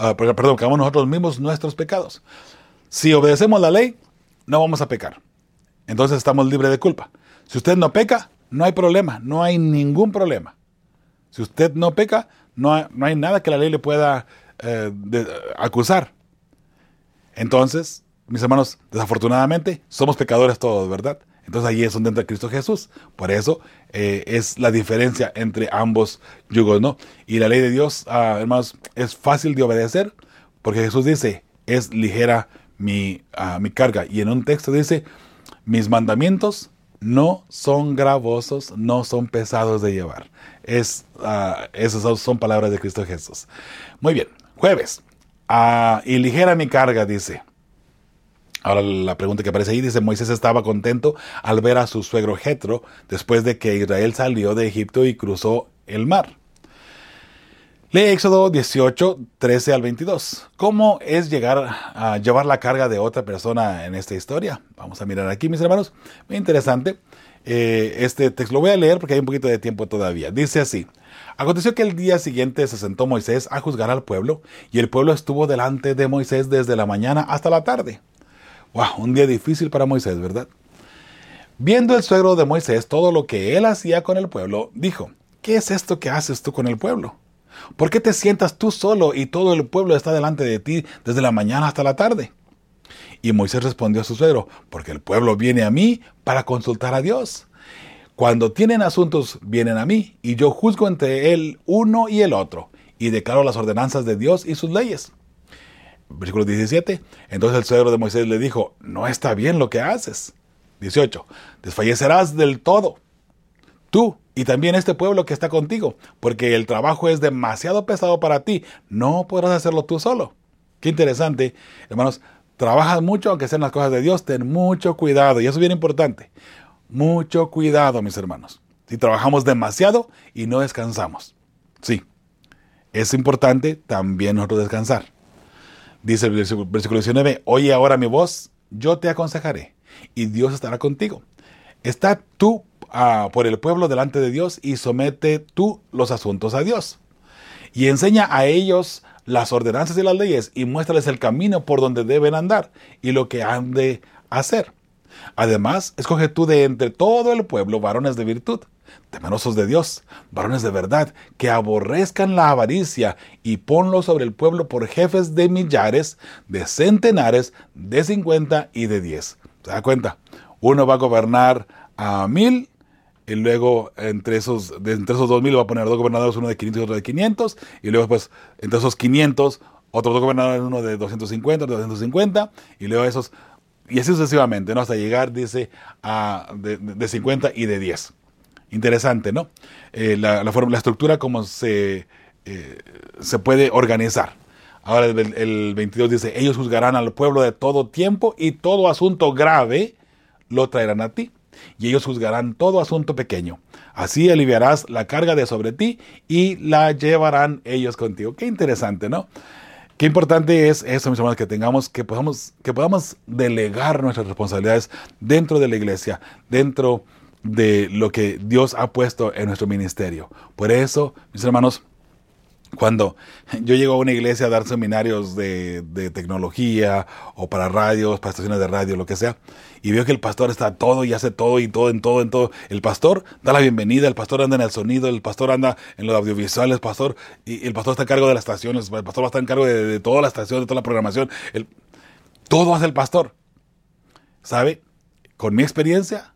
nuestros pecados. Si obedecemos la ley, no vamos a pecar. Entonces estamos libres de culpa. Si usted no peca, no hay problema, no hay ningún problema. Si usted no peca, no hay nada que la ley le pueda acusar. Entonces, mis hermanos, desafortunadamente, somos pecadores todos, ¿verdad? Entonces ahí es donde entra Cristo Jesús. Por eso es la diferencia entre ambos yugos, ¿no? Y la ley de Dios, hermanos, es fácil de obedecer, porque Jesús dice, es ligera mi carga. Y en un texto dice, mis mandamientos no son gravosos, no son pesados de llevar. Esas son palabras de Cristo Jesús. Muy bien, jueves. Y ligera mi carga, dice. Ahora la pregunta que aparece ahí dice, Moisés estaba contento al ver a su suegro Jetro después de que Israel salió de Egipto y cruzó el mar. Lee Éxodo 18, 13 al 22. ¿Cómo es llevar la carga de otra persona en esta historia? Vamos a mirar aquí, mis hermanos. Muy interesante. Este texto lo voy a leer porque hay un poquito de tiempo todavía. Dice así. Aconteció que el día siguiente se sentó Moisés a juzgar al pueblo, y el pueblo estuvo delante de Moisés desde la mañana hasta la tarde. ¡Wow! Un día difícil para Moisés, ¿verdad? Viendo el suegro de Moisés todo lo que él hacía con el pueblo, dijo, ¿qué es esto que haces tú con el pueblo? ¿Por qué te sientas tú solo y todo el pueblo está delante de ti desde la mañana hasta la tarde? Y Moisés respondió a su suegro, porque el pueblo viene a mí para consultar a Dios. Cuando tienen asuntos, vienen a mí, y yo juzgo entre el uno y el otro, y declaro las ordenanzas de Dios y sus leyes. Versículo 17. Entonces el suegro de Moisés le dijo, no está bien lo que haces. 18. Desfallecerás del todo, tú y también este pueblo que está contigo, porque el trabajo es demasiado pesado para ti. No podrás hacerlo tú solo. Qué interesante, hermanos. Trabajas mucho, aunque sean las cosas de Dios, ten mucho cuidado. Y eso es bien importante. Mucho cuidado, mis hermanos. Si trabajamos demasiado y no descansamos. Sí, es importante también nosotros descansar. Dice el versículo 19, oye ahora mi voz, yo te aconsejaré, y Dios estará contigo. Está tú por el pueblo delante de Dios y somete tú los asuntos a Dios. Y enseña a ellos las ordenanzas y las leyes y muéstrales el camino por donde deben andar y lo que han de hacer. Además, escoge tú de entre todo el pueblo varones de virtud, temerosos de Dios, varones de verdad, que aborrezcan la avaricia, y ponlos sobre el pueblo por jefes de millares, de centenares, de 50 y de 10. ¿Se da cuenta? Uno va a gobernar a 1000, y luego entre esos 2000 va a poner dos gobernadores, uno de 500 y otro de 500, y luego pues entre esos 500, otros dos gobernadores, uno de 250, otro de 250, y luego esos, y así sucesivamente, ¿no? Hasta llegar, dice, de 50 y de 10. Interesante, ¿no? La estructura como se puede organizar. Ahora el 22 dice, ellos juzgarán al pueblo de todo tiempo y todo asunto grave lo traerán a ti. Y ellos juzgarán todo asunto pequeño. Así aliviarás la carga de sobre ti y la llevarán ellos contigo. Qué interesante, ¿no? Qué importante es eso, mis hermanos, que podamos delegar nuestras responsabilidades dentro de la iglesia, dentro de lo que Dios ha puesto en nuestro ministerio. Por eso, mis hermanos, cuando yo llego a una iglesia a dar seminarios de tecnología o para radios, para estaciones de radio, lo que sea, y veo que el pastor está todo y hace todo y todo en todo. El pastor da la bienvenida, el pastor anda en el sonido, el pastor anda en los audiovisuales, y el pastor está a cargo de las estaciones, el pastor va a estar en cargo de toda la estación, de toda la programación. Todo hace el pastor. ¿Sabe? Con mi experiencia,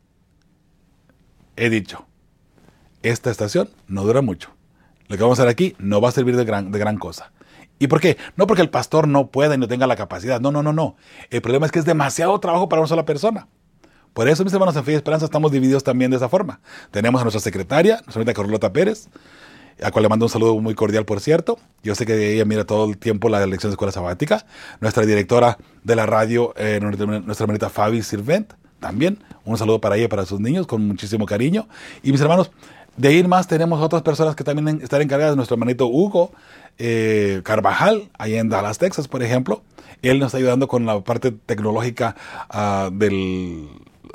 he dicho, esta estación no dura mucho. Lo que vamos a hacer aquí no va a servir de gran cosa. ¿Y por qué? No porque el pastor no pueda y no tenga la capacidad. No. El problema es que es demasiado trabajo para una sola persona. Por eso, mis hermanos, en Fe y Esperanza estamos divididos también de esa forma. Tenemos a nuestra secretaria, nuestra señorita Carlota Pérez, a cual le mando un saludo muy cordial, por cierto. Yo sé que ella mira todo el tiempo la lección de escuela sabática. Nuestra directora de la radio, nuestra hermanita Fabi Sirvent, también. Un saludo para ella y para sus niños, con muchísimo cariño. Y mis hermanos, de ahí más tenemos otras personas que también están encargadas. Nuestro hermanito Hugo Carvajal, allá en Dallas, Texas, por ejemplo. Él nos está ayudando con la parte tecnológica del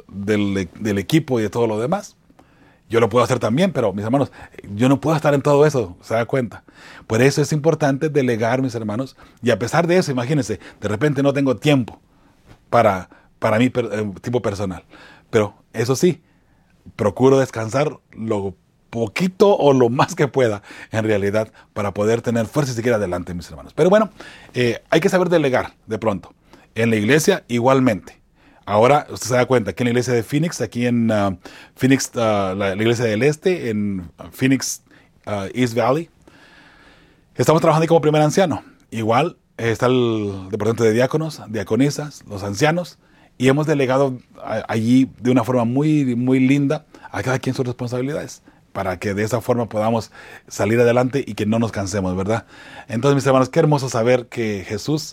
equipo y de todo lo demás. Yo lo puedo hacer también, pero mis hermanos, yo no puedo estar en todo eso, ¿se da cuenta? Por eso es importante delegar, mis hermanos. Y a pesar de eso, imagínense, de repente no tengo tiempo para mí, tipo personal. Pero eso sí, procuro descansar lo poquito o lo más que pueda, en realidad, para poder tener fuerza y seguir adelante, mis hermanos. Pero bueno, hay que saber delegar de pronto. En la iglesia, igualmente. Ahora, usted se da cuenta que en la iglesia de Phoenix, aquí en Phoenix, la iglesia del Este, en Phoenix, East Valley, estamos trabajando ahí como primer anciano. Igual está el departamento de diáconos, diaconisas, los ancianos, y hemos delegado allí de una forma muy, muy linda a cada quien sus responsabilidades, para que de esa forma podamos salir adelante y que no nos cansemos, ¿verdad? Entonces, mis hermanos, qué hermoso saber que Jesús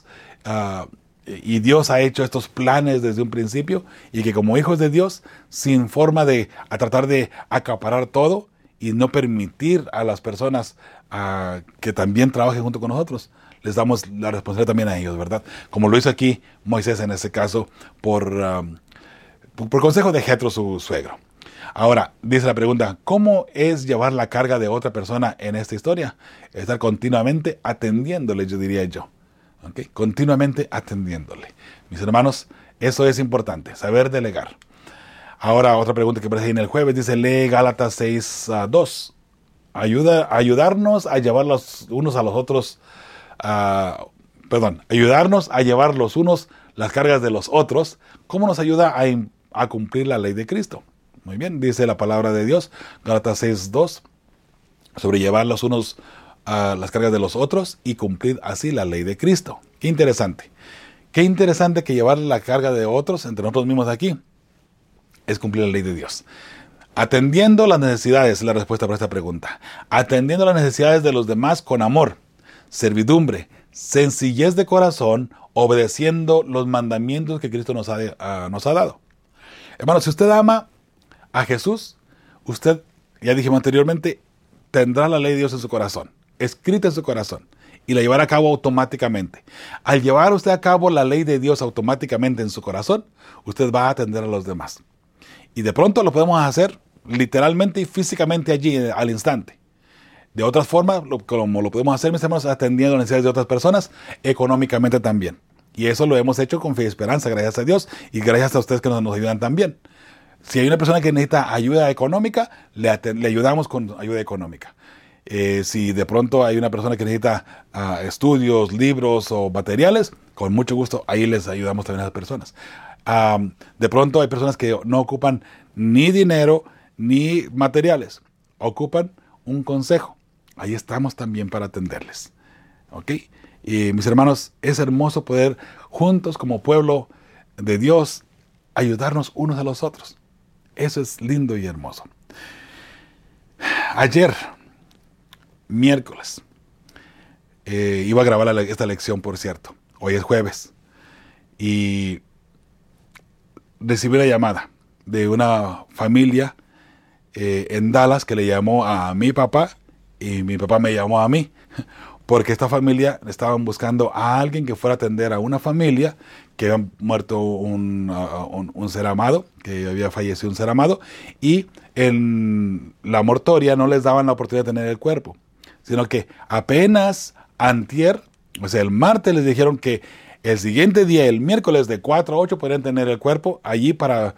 y Dios ha hecho estos planes desde un principio, y que como hijos de Dios, sin forma de tratar de acaparar todo y no permitir a las personas que también trabajen junto con nosotros, les damos la responsabilidad también a ellos, ¿verdad? Como lo hizo aquí Moisés en ese caso por consejo de Jetro, su suegro. Ahora, dice la pregunta, ¿cómo es llevar la carga de otra persona en esta historia? Estar continuamente atendiéndole, yo diría yo. ¿Okay? Continuamente atendiéndole. Mis hermanos, eso es importante, saber delegar. Ahora, otra pregunta que aparece ahí en el jueves, dice, lee Gálatas 6:2. Ayudarnos a llevar los unos a los otros, ayudarnos a llevar los unos las cargas de los otros. ¿Cómo nos ayuda a cumplir la ley de Cristo? Muy bien, dice la palabra de Dios, Gálatas 6:2, sobre llevar los unos las cargas de los otros y cumplir así la ley de Cristo. Qué interesante. Qué interesante que llevar la carga de otros entre nosotros mismos aquí es cumplir la ley de Dios. Atendiendo las necesidades, es la respuesta para esta pregunta. Atendiendo las necesidades de los demás con amor, servidumbre, sencillez de corazón, obedeciendo los mandamientos que Cristo nos ha dado. Hermano, si usted ama a Jesús, usted, ya dijimos anteriormente, tendrá la ley de Dios en su corazón, escrita en su corazón, y la llevará a cabo automáticamente. Al llevar usted a cabo la ley de Dios automáticamente en su corazón, usted va a atender a los demás. Y de pronto lo podemos hacer literalmente y físicamente allí al instante. De otras formas, como lo podemos hacer, mis hermanos, atendiendo las necesidades de otras personas, económicamente también. Y eso lo hemos hecho con fe y esperanza, gracias a Dios, y gracias a ustedes que nos ayudan también. Si hay una persona que necesita ayuda económica, le ayudamos con ayuda económica. Si de pronto hay una persona que necesita estudios, libros o materiales, con mucho gusto ahí les ayudamos también a esas personas. De pronto hay personas que no ocupan ni dinero ni materiales, ocupan un consejo. Ahí estamos también para atenderles. ¿Ok? Y mis hermanos, es hermoso poder juntos como pueblo de Dios ayudarnos unos a los otros. Eso es lindo y hermoso. Ayer, miércoles, iba a grabar esta lección, por cierto. Hoy es jueves. Y recibí una llamada de una familia en Dallas que le llamó a mi papá y mi papá me llamó a mí. Porque esta familia estaban buscando a alguien que fuera a atender a una familia que había muerto un ser amado, que había fallecido un ser amado, y en la mortoria no les daban la oportunidad de tener el cuerpo, sino que apenas antier, o sea, el martes les dijeron que el siguiente día, el miércoles de 4 a 8, podrían tener el cuerpo allí para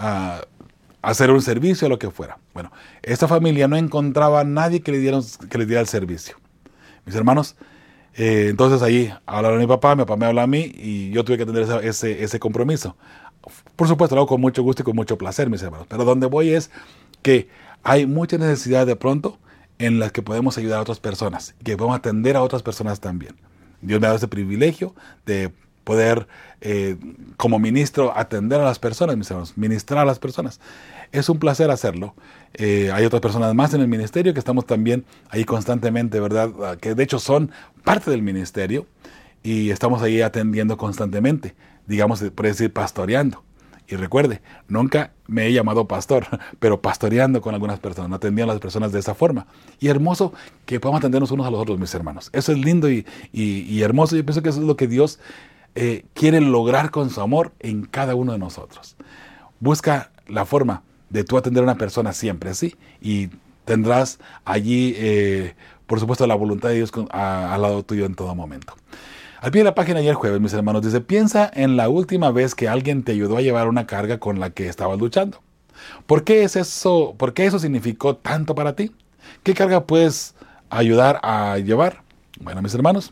hacer un servicio o lo que fuera. Bueno, esta familia no encontraba a nadie que le diera el servicio. Mis hermanos, entonces ahí hablaron a mi papá me habla a mí y yo tuve que atender ese compromiso. Por supuesto, lo hago con mucho gusto y con mucho placer, mis hermanos. Pero donde voy es que hay mucha necesidad de pronto en las que podemos ayudar a otras personas, que podemos atender a otras personas también. Dios me ha dado ese privilegio de poder, como ministro, atender a las personas, mis hermanos, ministrar a las personas. Es un placer hacerlo. Hay otras personas más en el ministerio que estamos también ahí constantemente, ¿verdad? Que de hecho son parte del ministerio y estamos ahí atendiendo constantemente, digamos, por decir, pastoreando. Y recuerde, nunca me he llamado pastor, pero pastoreando con algunas personas, atendiendo a las personas de esa forma. Y hermoso que podamos atendernos unos a los otros, mis hermanos. Eso es lindo y hermoso. Yo pienso que eso es lo que Dios quiere lograr con su amor en cada uno de nosotros. Busca la forma de tú atender a una persona siempre, ¿sí? Y tendrás allí, por supuesto, la voluntad de Dios al lado tuyo en todo momento. Al pie de la página ayer jueves, mis hermanos, dice, piensa en la última vez que alguien te ayudó a llevar una carga con la que estabas luchando. ¿Por qué eso significó tanto para ti? ¿Qué carga puedes ayudar a llevar? Bueno, mis hermanos,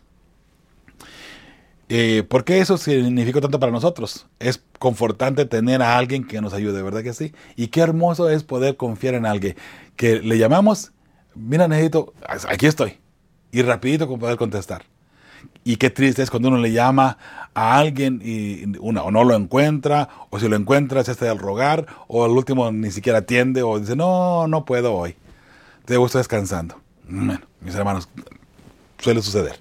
¿por qué eso significó tanto para nosotros? Es confortante tener a alguien que nos ayude, ¿verdad que sí? Y qué hermoso es poder confiar en alguien que le llamamos, mira, necesito, aquí estoy, y rapidito con poder contestar. Y qué triste es cuando uno le llama a alguien y uno o no lo encuentra, o si lo encuentra se está al rogar, o al último ni siquiera atiende, o dice, no puedo hoy, te gusto descansando. Bueno, mis hermanos, suele suceder.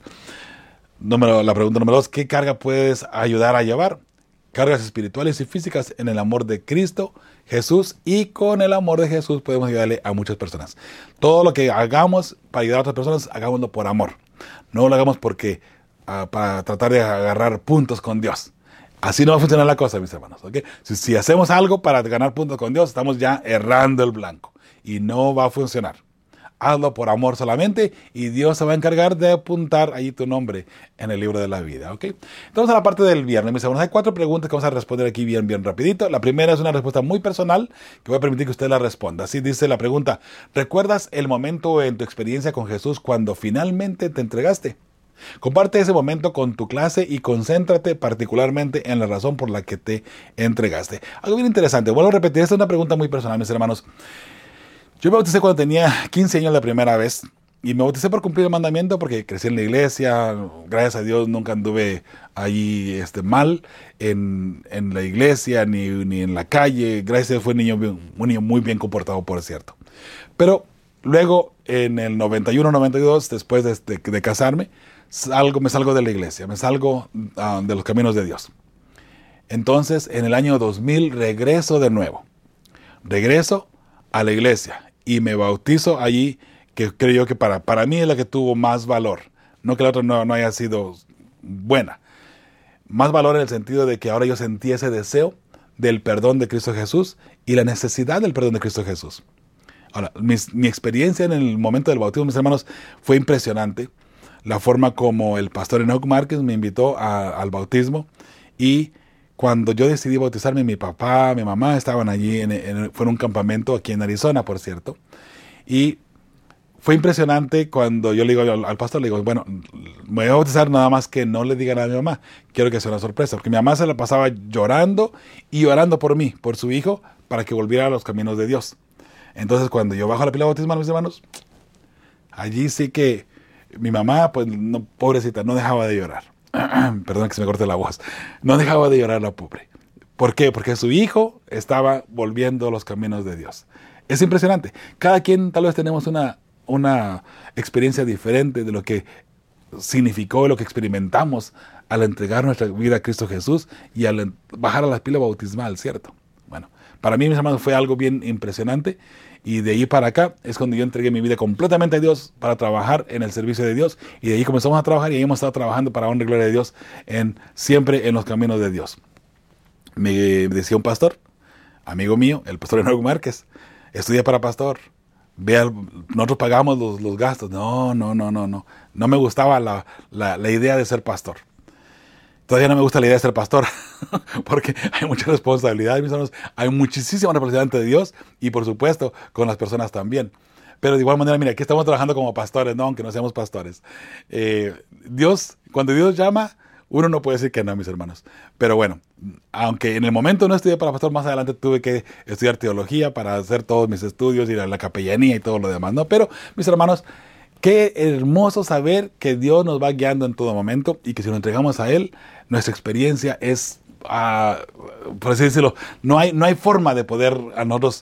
La pregunta número 2, ¿qué carga puedes ayudar a llevar? Cargas espirituales y físicas en el amor de Cristo Jesús, y con el amor de Jesús podemos ayudarle a muchas personas. Todo lo que hagamos para ayudar a otras personas, hagámoslo por amor. No lo hagamos para tratar de agarrar puntos con Dios. Así no va a funcionar la cosa, mis hermanos. ¿Okay? Si hacemos algo para ganar puntos con Dios, estamos ya errando el blanco y no va a funcionar. Hazlo por amor solamente y Dios se va a encargar de apuntar ahí tu nombre en el libro de la vida, ¿ok? Entonces, a la parte del viernes, mis hermanos, hay 4 preguntas que vamos a responder aquí bien rapidito. La primera es una respuesta muy personal que voy a permitir que usted la responda. Así dice la pregunta: ¿recuerdas el momento en tu experiencia con Jesús cuando finalmente te entregaste? Comparte ese momento con tu clase y concéntrate particularmente en la razón por la que te entregaste. Algo bien interesante, vuelvo a repetir, esta es una pregunta muy personal, mis hermanos. Yo me bauticé cuando tenía 15 años la primera vez, y me bauticé por cumplir el mandamiento porque crecí en la iglesia. Gracias a Dios nunca anduve ahí mal en la iglesia ni en la calle. Gracias a Dios fue un niño muy bien comportado, por cierto. Pero luego en el 91, 92, después de casarme, me salgo de la iglesia, me salgo de los caminos de Dios. Entonces en el año 2000 regreso de nuevo. Regreso a la iglesia y me bautizo allí, que creo yo que para mí es la que tuvo más valor. No que la otra no haya sido buena. Más valor en el sentido de que ahora yo sentí ese deseo del perdón de Cristo Jesús y la necesidad del perdón de Cristo Jesús. Ahora, mi experiencia en el momento del bautismo, mis hermanos, fue impresionante. La forma como el pastor Enoch Márquez me invitó al bautismo, y cuando yo decidí bautizarme, mi papá, mi mamá estaban allí, fue en un campamento aquí en Arizona, por cierto, y fue impresionante cuando yo le digo al pastor, le digo, bueno, me voy a bautizar, nada más que no le digan a mi mamá, quiero que sea una sorpresa, porque mi mamá se la pasaba llorando y orando por mí, por su hijo, para que volviera a los caminos de Dios. Entonces, cuando yo bajo la pila bautismal, mis hermanos, allí sí que mi mamá, pues, no, pobrecita, no dejaba de llorar. Perdón que se me corte la voz. No dejaba de llorar la pobre. ¿Por qué? Porque su hijo estaba volviendo a los caminos de Dios. Es impresionante. Cada quien tal vez tenemos una experiencia diferente de lo que significó, lo que experimentamos al entregar nuestra vida a Cristo Jesús y al bajar a la pila bautismal, ¿cierto? Bueno, para mí, mis hermanos, fue algo bien impresionante, y de ahí para acá es cuando yo entregué mi vida completamente a Dios para trabajar en el servicio de Dios, y de ahí comenzamos a trabajar, y ahí hemos estado trabajando para honra y gloria de Dios, siempre en los caminos de Dios. Me decía un pastor, amigo mío, el pastor Enoch Márquez, estudia para pastor, nosotros pagamos los gastos. No me gustaba la idea de ser pastor. Todavía no me gusta la idea de ser pastor, porque hay mucha responsabilidad, mis hermanos, hay muchísima responsabilidad ante Dios, y por supuesto con las personas también. Pero de igual manera, mira, aquí estamos trabajando como pastores, no, aunque no seamos pastores. Cuando Dios llama, uno no puede decir que no, mis hermanos. Pero bueno, aunque en el momento no estudié para pastor, más adelante tuve que estudiar teología para hacer todos mis estudios, ir a la capellanía y todo lo demás, ¿no? Pero, mis hermanos, qué hermoso saber que Dios nos va guiando en todo momento, y que si nos entregamos a Él, nuestra experiencia es, por así decirlo, no hay forma de poder a nosotros,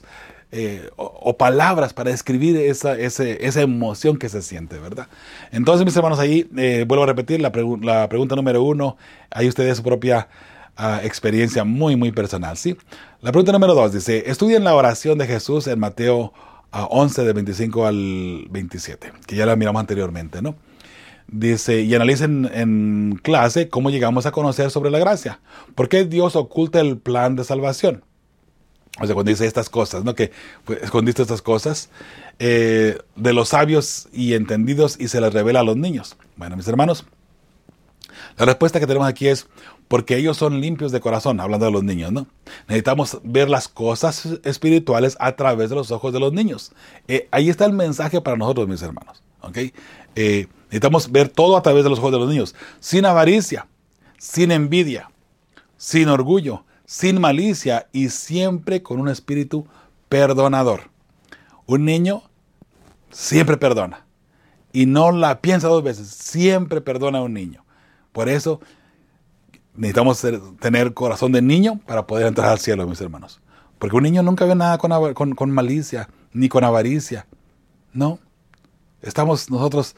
o palabras para describir esa emoción que se siente, ¿verdad? Entonces, mis hermanos, ahí vuelvo a repetir la pregunta número 1, ahí ustedes su propia experiencia muy, muy personal, ¿sí? La pregunta número 2 dice, estudien la oración de Jesús en Mateo 11, de 25 al 27, que ya la miramos anteriormente, ¿no? Dice, y analicen en clase cómo llegamos a conocer sobre la gracia. ¿Por qué Dios oculta el plan de salvación? O sea, cuando dice estas cosas, ¿no? Que pues, escondiste estas cosas de los sabios y entendidos, y se las revela a los niños. Bueno, mis hermanos, la respuesta que tenemos aquí es porque ellos son limpios de corazón, hablando de los niños, ¿no? Necesitamos ver las cosas espirituales a través de los ojos de los niños. Ahí está el mensaje para nosotros, mis hermanos, ¿ok? Necesitamos ver todo a través de los ojos de los niños, sin avaricia, sin envidia, sin orgullo, sin malicia, y siempre con un espíritu perdonador. Un niño siempre perdona, y no la piensa 2 veces, siempre perdona a un niño. Por eso necesitamos tener corazón de niño para poder entrar al cielo, mis hermanos. Porque un niño nunca ve nada con malicia, ni con avaricia. No. Estamos nosotros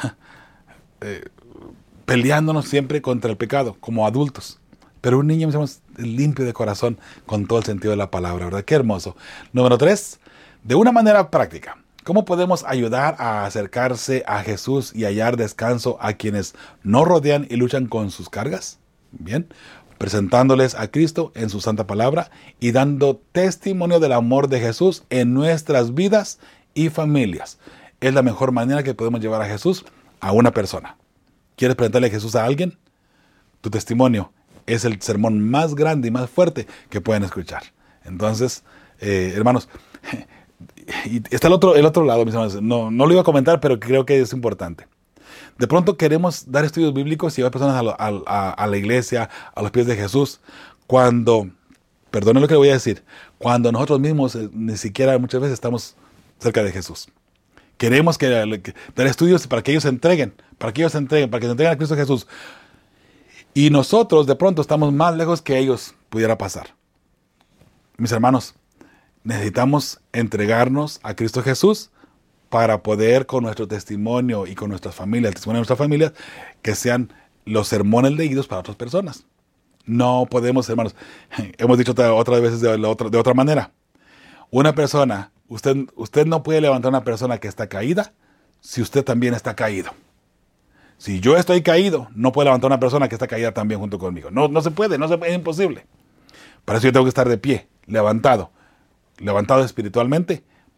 peleándonos siempre contra el pecado, como adultos. Pero un niño, mis hermanos, limpio de corazón, con todo el sentido de la palabra, ¿verdad? Qué hermoso. Número 3, de una manera práctica, ¿cómo podemos ayudar a acercarse a Jesús y hallar descanso a quienes nos rodean y luchan con sus cargas? Bien, presentándoles a Cristo en su santa palabra y dando testimonio del amor de Jesús en nuestras vidas y familias. Es la mejor manera que podemos llevar a Jesús a una persona. ¿Quieres presentarle a Jesús a alguien? Tu testimonio es el sermón más grande y más fuerte que pueden escuchar. Entonces, hermanos, y está el otro lado, mis hermanos. No lo iba a comentar, pero creo que es importante. De pronto queremos dar estudios bíblicos y llevar personas a la iglesia, a los pies de Jesús, cuando, perdone lo que le voy a decir, cuando nosotros mismos ni siquiera muchas veces estamos cerca de Jesús. Queremos dar estudios para que ellos se entreguen, para que se entreguen a Cristo Jesús. Y nosotros de pronto estamos más lejos que ellos pudiera pasar. Mis hermanos, necesitamos entregarnos a Cristo Jesús para poder, con nuestro testimonio y con nuestras familias, el testimonio de nuestras familias, que sean los sermones leídos para otras personas. No podemos, hermanos, hemos dicho otras veces de otra manera. Una persona, usted no puede levantar a una persona que está caída si usted también está caído. Si yo estoy caído, no puedo levantar a una persona que está caída también junto conmigo. No se puede, es imposible. Para eso yo tengo que estar de pie, levantado espiritualmente,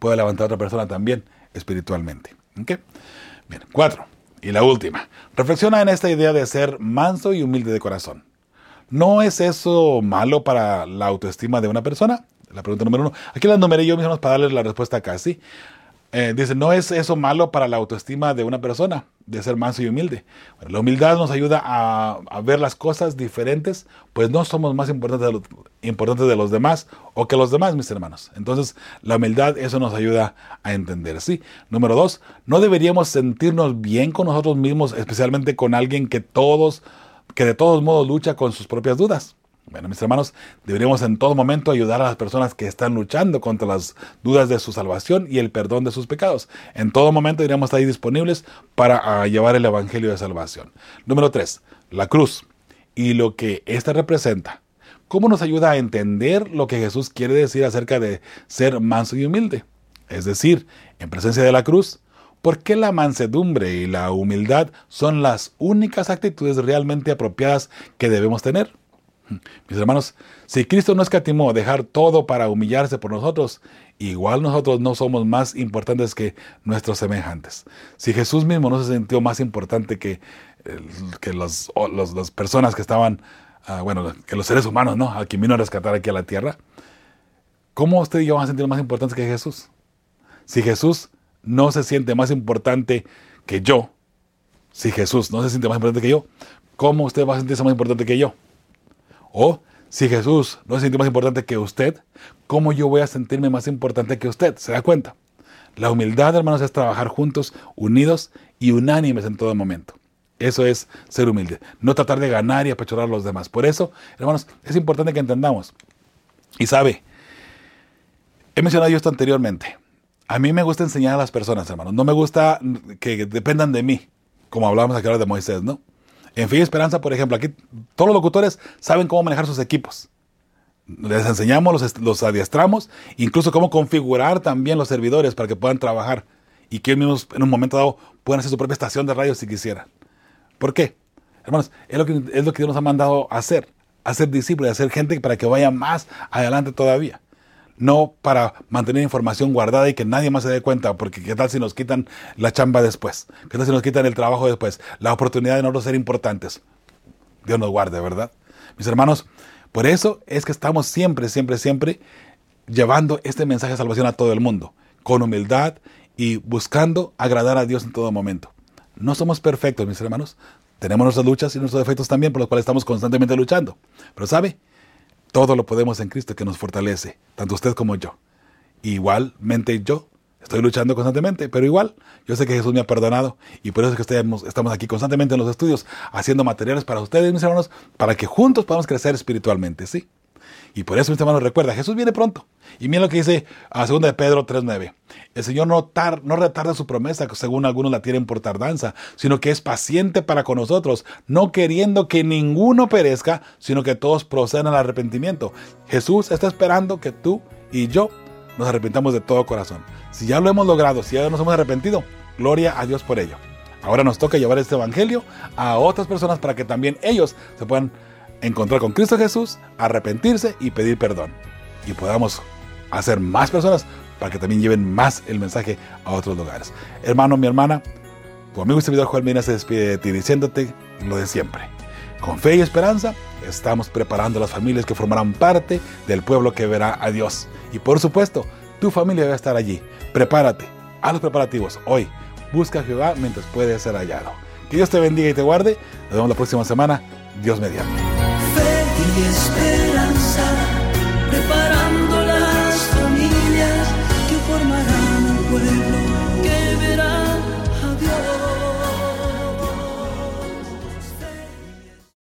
puede levantar a otra persona también espiritualmente. ¿Okay? Bien, 4. Y la última. Reflexiona en esta idea de ser manso y humilde de corazón. ¿No es eso malo para la autoestima de una persona? La pregunta número 1. Aquí la numeré yo mismo para darles la respuesta acá, ¿sí? Dice, ¿no es eso malo para la autoestima de una persona? De ser manso y humilde. Bueno, la humildad nos ayuda a ver las cosas diferentes, pues no somos más importantes de los demás o que los demás, mis hermanos. Entonces, la humildad, eso nos ayuda a entender, ¿sí? Número 2, no deberíamos sentirnos bien con nosotros mismos, especialmente con alguien que de todos modos lucha con sus propias dudas. Bueno, mis hermanos, deberíamos en todo momento ayudar a las personas que están luchando contra las dudas de su salvación y el perdón de sus pecados. En todo momento deberíamos estar ahí disponibles para llevar el evangelio de salvación. Número 3, la cruz y lo que ésta representa. ¿Cómo nos ayuda a entender lo que Jesús quiere decir acerca de ser manso y humilde? Es decir, en presencia de la cruz, ¿por qué la mansedumbre y la humildad son las únicas actitudes realmente apropiadas que debemos tener? Mis hermanos, si Cristo no escatimó dejar todo para humillarse por nosotros, igual nosotros no somos más importantes que nuestros semejantes. Si Jesús mismo no se sintió más importante que las personas que estaban, que los seres humanos, ¿no? A quien vino a rescatar aquí a la tierra, ¿cómo usted y yo vamos a sentir más importantes que Jesús? Si Jesús no se siente más importante que yo, si Jesús no se siente más importante que yo, ¿cómo usted va a sentirse más importante que yo? O, si Jesús no se siente más importante que usted, ¿cómo yo voy a sentirme más importante que usted? ¿Se da cuenta? La humildad, hermanos, es trabajar juntos, unidos y unánimes en todo momento. Eso es ser humilde. No tratar de ganar y apechurar a los demás. Por eso, hermanos, es importante que entendamos. Y sabe, he mencionado yo esto anteriormente. A mí me gusta enseñar a las personas, hermanos. No me gusta que dependan de mí, como hablábamos aquí ahora de Moisés, ¿no? En Fe y Esperanza, por ejemplo, aquí todos los locutores saben cómo manejar sus equipos. Les enseñamos, los adiestramos, incluso cómo configurar también los servidores para que puedan trabajar y que ellos mismos en un momento dado puedan hacer su propia estación de radio si quisieran. ¿Por qué? Hermanos, es lo que Dios nos ha mandado a hacer discípulos, a hacer gente para que vaya más adelante todavía. No para mantener información guardada y que nadie más se dé cuenta, porque qué tal si nos quitan la chamba después, qué tal si nos quitan el trabajo después, la oportunidad de nosotros ser importantes. Dios nos guarde, ¿verdad? Mis hermanos, por eso es que estamos siempre llevando este mensaje de salvación a todo el mundo, con humildad y buscando agradar a Dios en todo momento. No somos perfectos, mis hermanos, tenemos nuestras luchas y nuestros defectos también, por los cuales estamos constantemente luchando, pero ¿sabe? Todo lo podemos en Cristo que nos fortalece, tanto usted como yo. Igualmente yo estoy luchando constantemente, pero igual yo sé que Jesús me ha perdonado y por eso es que estamos aquí constantemente en los estudios haciendo materiales para ustedes, mis hermanos, para que juntos podamos crecer espiritualmente, ¿sí? Y por eso, mis hermanos, recuerda, Jesús viene pronto. Y mira lo que dice a 2 de Pedro 3:9. El Señor no retarda su promesa, según algunos la tienen por tardanza, sino que es paciente para con nosotros, no queriendo que ninguno perezca, sino que todos procedan al arrepentimiento. Jesús está esperando que tú y yo nos arrepentamos de todo corazón. Si ya lo hemos logrado, si ya nos hemos arrepentido, gloria a Dios por ello. Ahora nos toca llevar este evangelio a otras personas para que también ellos se puedan encontrar con Cristo Jesús, arrepentirse y pedir perdón. Y podamos hacer más personas para que también lleven más el mensaje a otros lugares. Hermano, mi hermana, tu amigo y servidor Joel Medina se despide de ti diciéndote lo de siempre. Con fe y esperanza estamos preparando las familias que formarán parte del pueblo que verá a Dios. Y por supuesto, tu familia debe estar allí. Prepárate, haz los preparativos hoy. Busca a Jehová mientras puede ser hallado. Que Dios te bendiga y te guarde. Nos vemos la próxima semana. Dios mediante. Fe y esperanza.